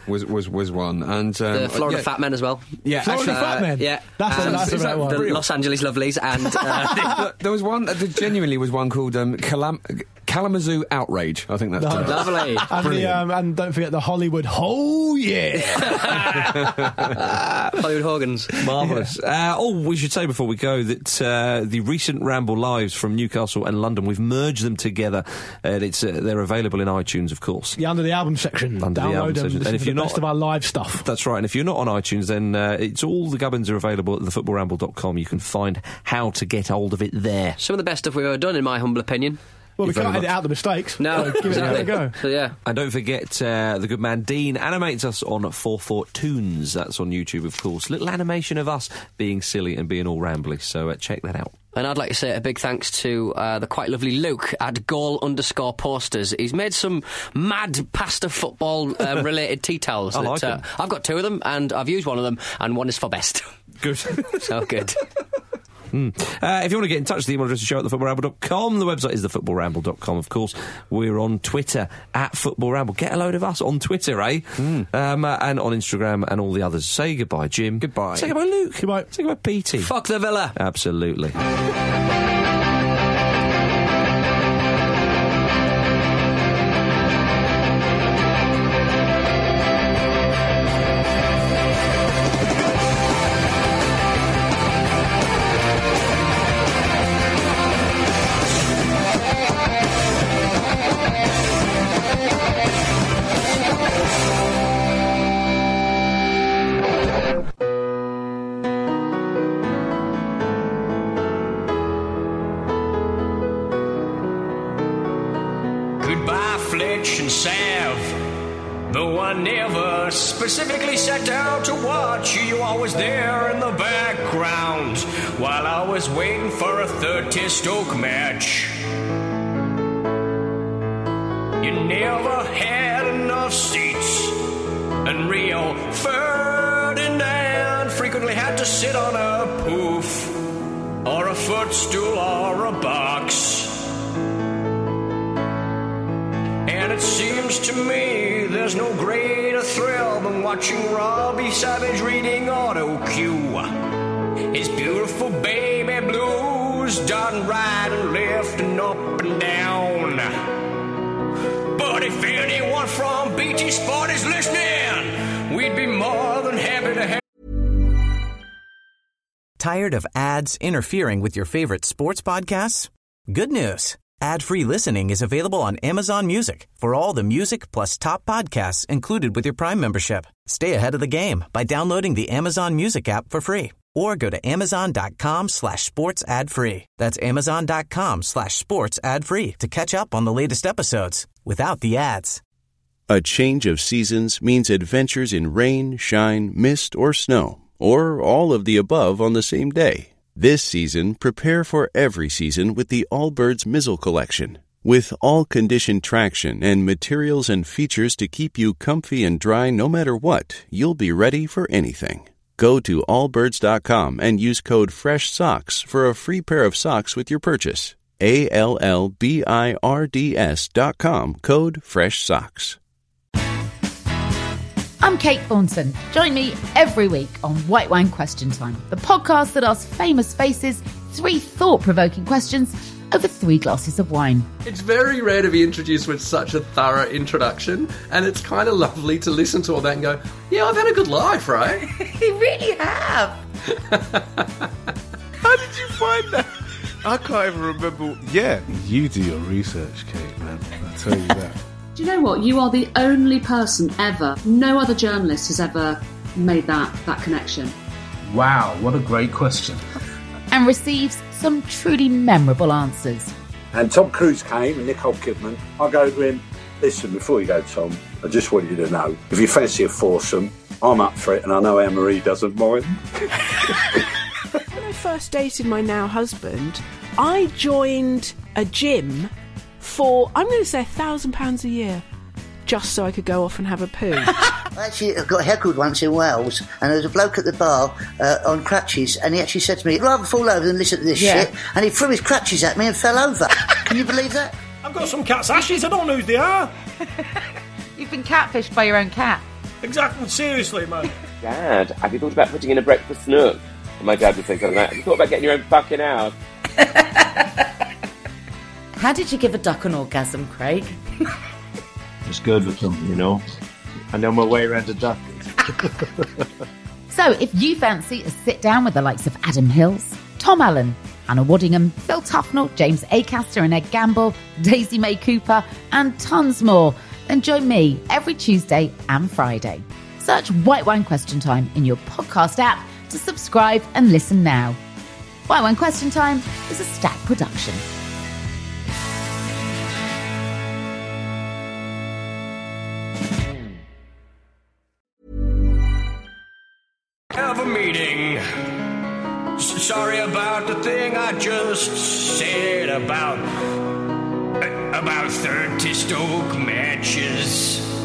was was, was one, and um, the Florida yeah. Fat Men as well. Yeah, Florida actually, Fat Men. Yeah, That's a- and that's a is better that one. the Real. Los Angeles Lovelies, and uh, there was one. There genuinely was one called um, Kalam- Kalamazoo Outrage. I think that's No. lovely. And, the, um, and don't forget the Hollywood. Oh yeah, Hollywood Hoggans. Marvellous. Uh, oh, we should say before we go that uh, the recent Ramble Lives from Newcastle and London, we've merged them together, and it's uh, they're available in iTunes, of course. yeah, under the album section. Under the Download album them. section. Listen And if to you're the not- best of our live stuff. That's right, and if you're not on iTunes, then uh, it's all the gubbins are available at the football ramble dot com. You can find how to get hold of it there. Some of the best stuff we've ever done, in my humble opinion. Well, we Very can't much. edit out the mistakes. No, so give exactly. it a go. So yeah, And don't forget, uh, the good man Dean animates us on four four Toons. That's on YouTube, of course. Little animation of us being silly and being all rambly, so uh, check that out. and I'd like to say a big thanks to uh, the quite lovely Luke at goal underscore posters. He's made some mad pasta football um, related tea towels. I that, like uh, 'em. I've got two of them, and I've used one of them, and one is for best. Good. So good. Mm. Uh, if you want to get in touch, the email address is show at the football ramble dot com. The website is the football ramble dot com, of course. We're on Twitter, at Football Ramble. Get a load of us on Twitter, eh? Mm. Um, uh, and on Instagram and all the others. Say goodbye, Jim. Goodbye. Say goodbye, Luke. Goodbye. Say goodbye, Petey. Fuck the Villa. Absolutely. Goodbye, Fletch and Sav. Though I never specifically set out to watch you, you were always there in the background while I was waiting for a third Test Stoke match. You never had enough seats, and Rio Ferdinand frequently had to sit on a poof, or a footstool, or a box. And it seems to me there's no greater thrill than watching Robbie Savage reading auto cue. His beautiful baby blues darting right and left and up and down. But if anyone from B T Sport is listening, we'd be more than happy to have. Tired of ads interfering with your favorite sports podcasts? Good news. Ad-free listening is available on Amazon Music for all the music plus top podcasts included with your Prime membership. Stay ahead of the game by downloading the Amazon Music app for free or go to amazon.com slash sports ad free. That's amazon.com slash sports ad free to catch up on the latest episodes without the ads. A change of seasons means adventures in rain, shine, mist, or snow, or all of the above on the same day. This season, prepare for every season with the Allbirds Mizzle Collection. With all-condition traction and materials and features to keep you comfy and dry no matter what, you'll be ready for anything. Go to allbirds dot com and use code FRESHSOCKS for a free pair of socks with your purchase. A L L B I R D S dot com, code FRESHSOCKS. I'm Kate Thornton. Join me every week on White Wine Question Time, the podcast that asks famous faces three thought-provoking questions over three glasses of wine. It's very rare to be introduced with such a thorough introduction, and it's kind of lovely to listen to all that and go, yeah, I've had a good life, right? You really have. How did you find that? I can't even remember. Yeah, you do your research, Kate, man. I tell you that. Do you know what? You are the only person ever, no other journalist has ever made that, that connection. Wow, what a great question. And receives some truly memorable answers. And Tom Cruise came and Nicole Kidman. I go to him, listen, before you go, Tom, I just want you to know, if you fancy a foursome, I'm up for it, and I know Anne-Marie doesn't mind. When I first dated my now husband, I joined a gym for, I'm going to say, a thousand pounds a year, just so I could go off and have a poo. I actually got heckled once in Wales, and there was a bloke at the bar uh, on crutches, and he actually said to me, I'd rather fall over than listen to this Yeah. shit, and he threw his crutches at me and fell over. Can you believe that? I've got some cat's ashes, I don't know who they are. You've been catfished by your own cat. Exactly, seriously, man. Dad, have you thought about putting in a breakfast nook? And my dad would say something like, have you thought about getting your own fucking house? How did you give a duck an orgasm, Craig? It's good with them, you know. I know my way around a duck. So, if you fancy a sit down with the likes of Adam Hills, Tom Allen, Hannah Waddingham, Phil Tufnell, James Acaster and Ed Gamble, Daisy May Cooper, and tons more, then join me every Tuesday and Friday. Search White Wine Question Time in your podcast app to subscribe and listen now. White Wine Question Time is a Stack production. Have a meeting. S- sorry about the thing I just said about uh, about thirty Stoke matches.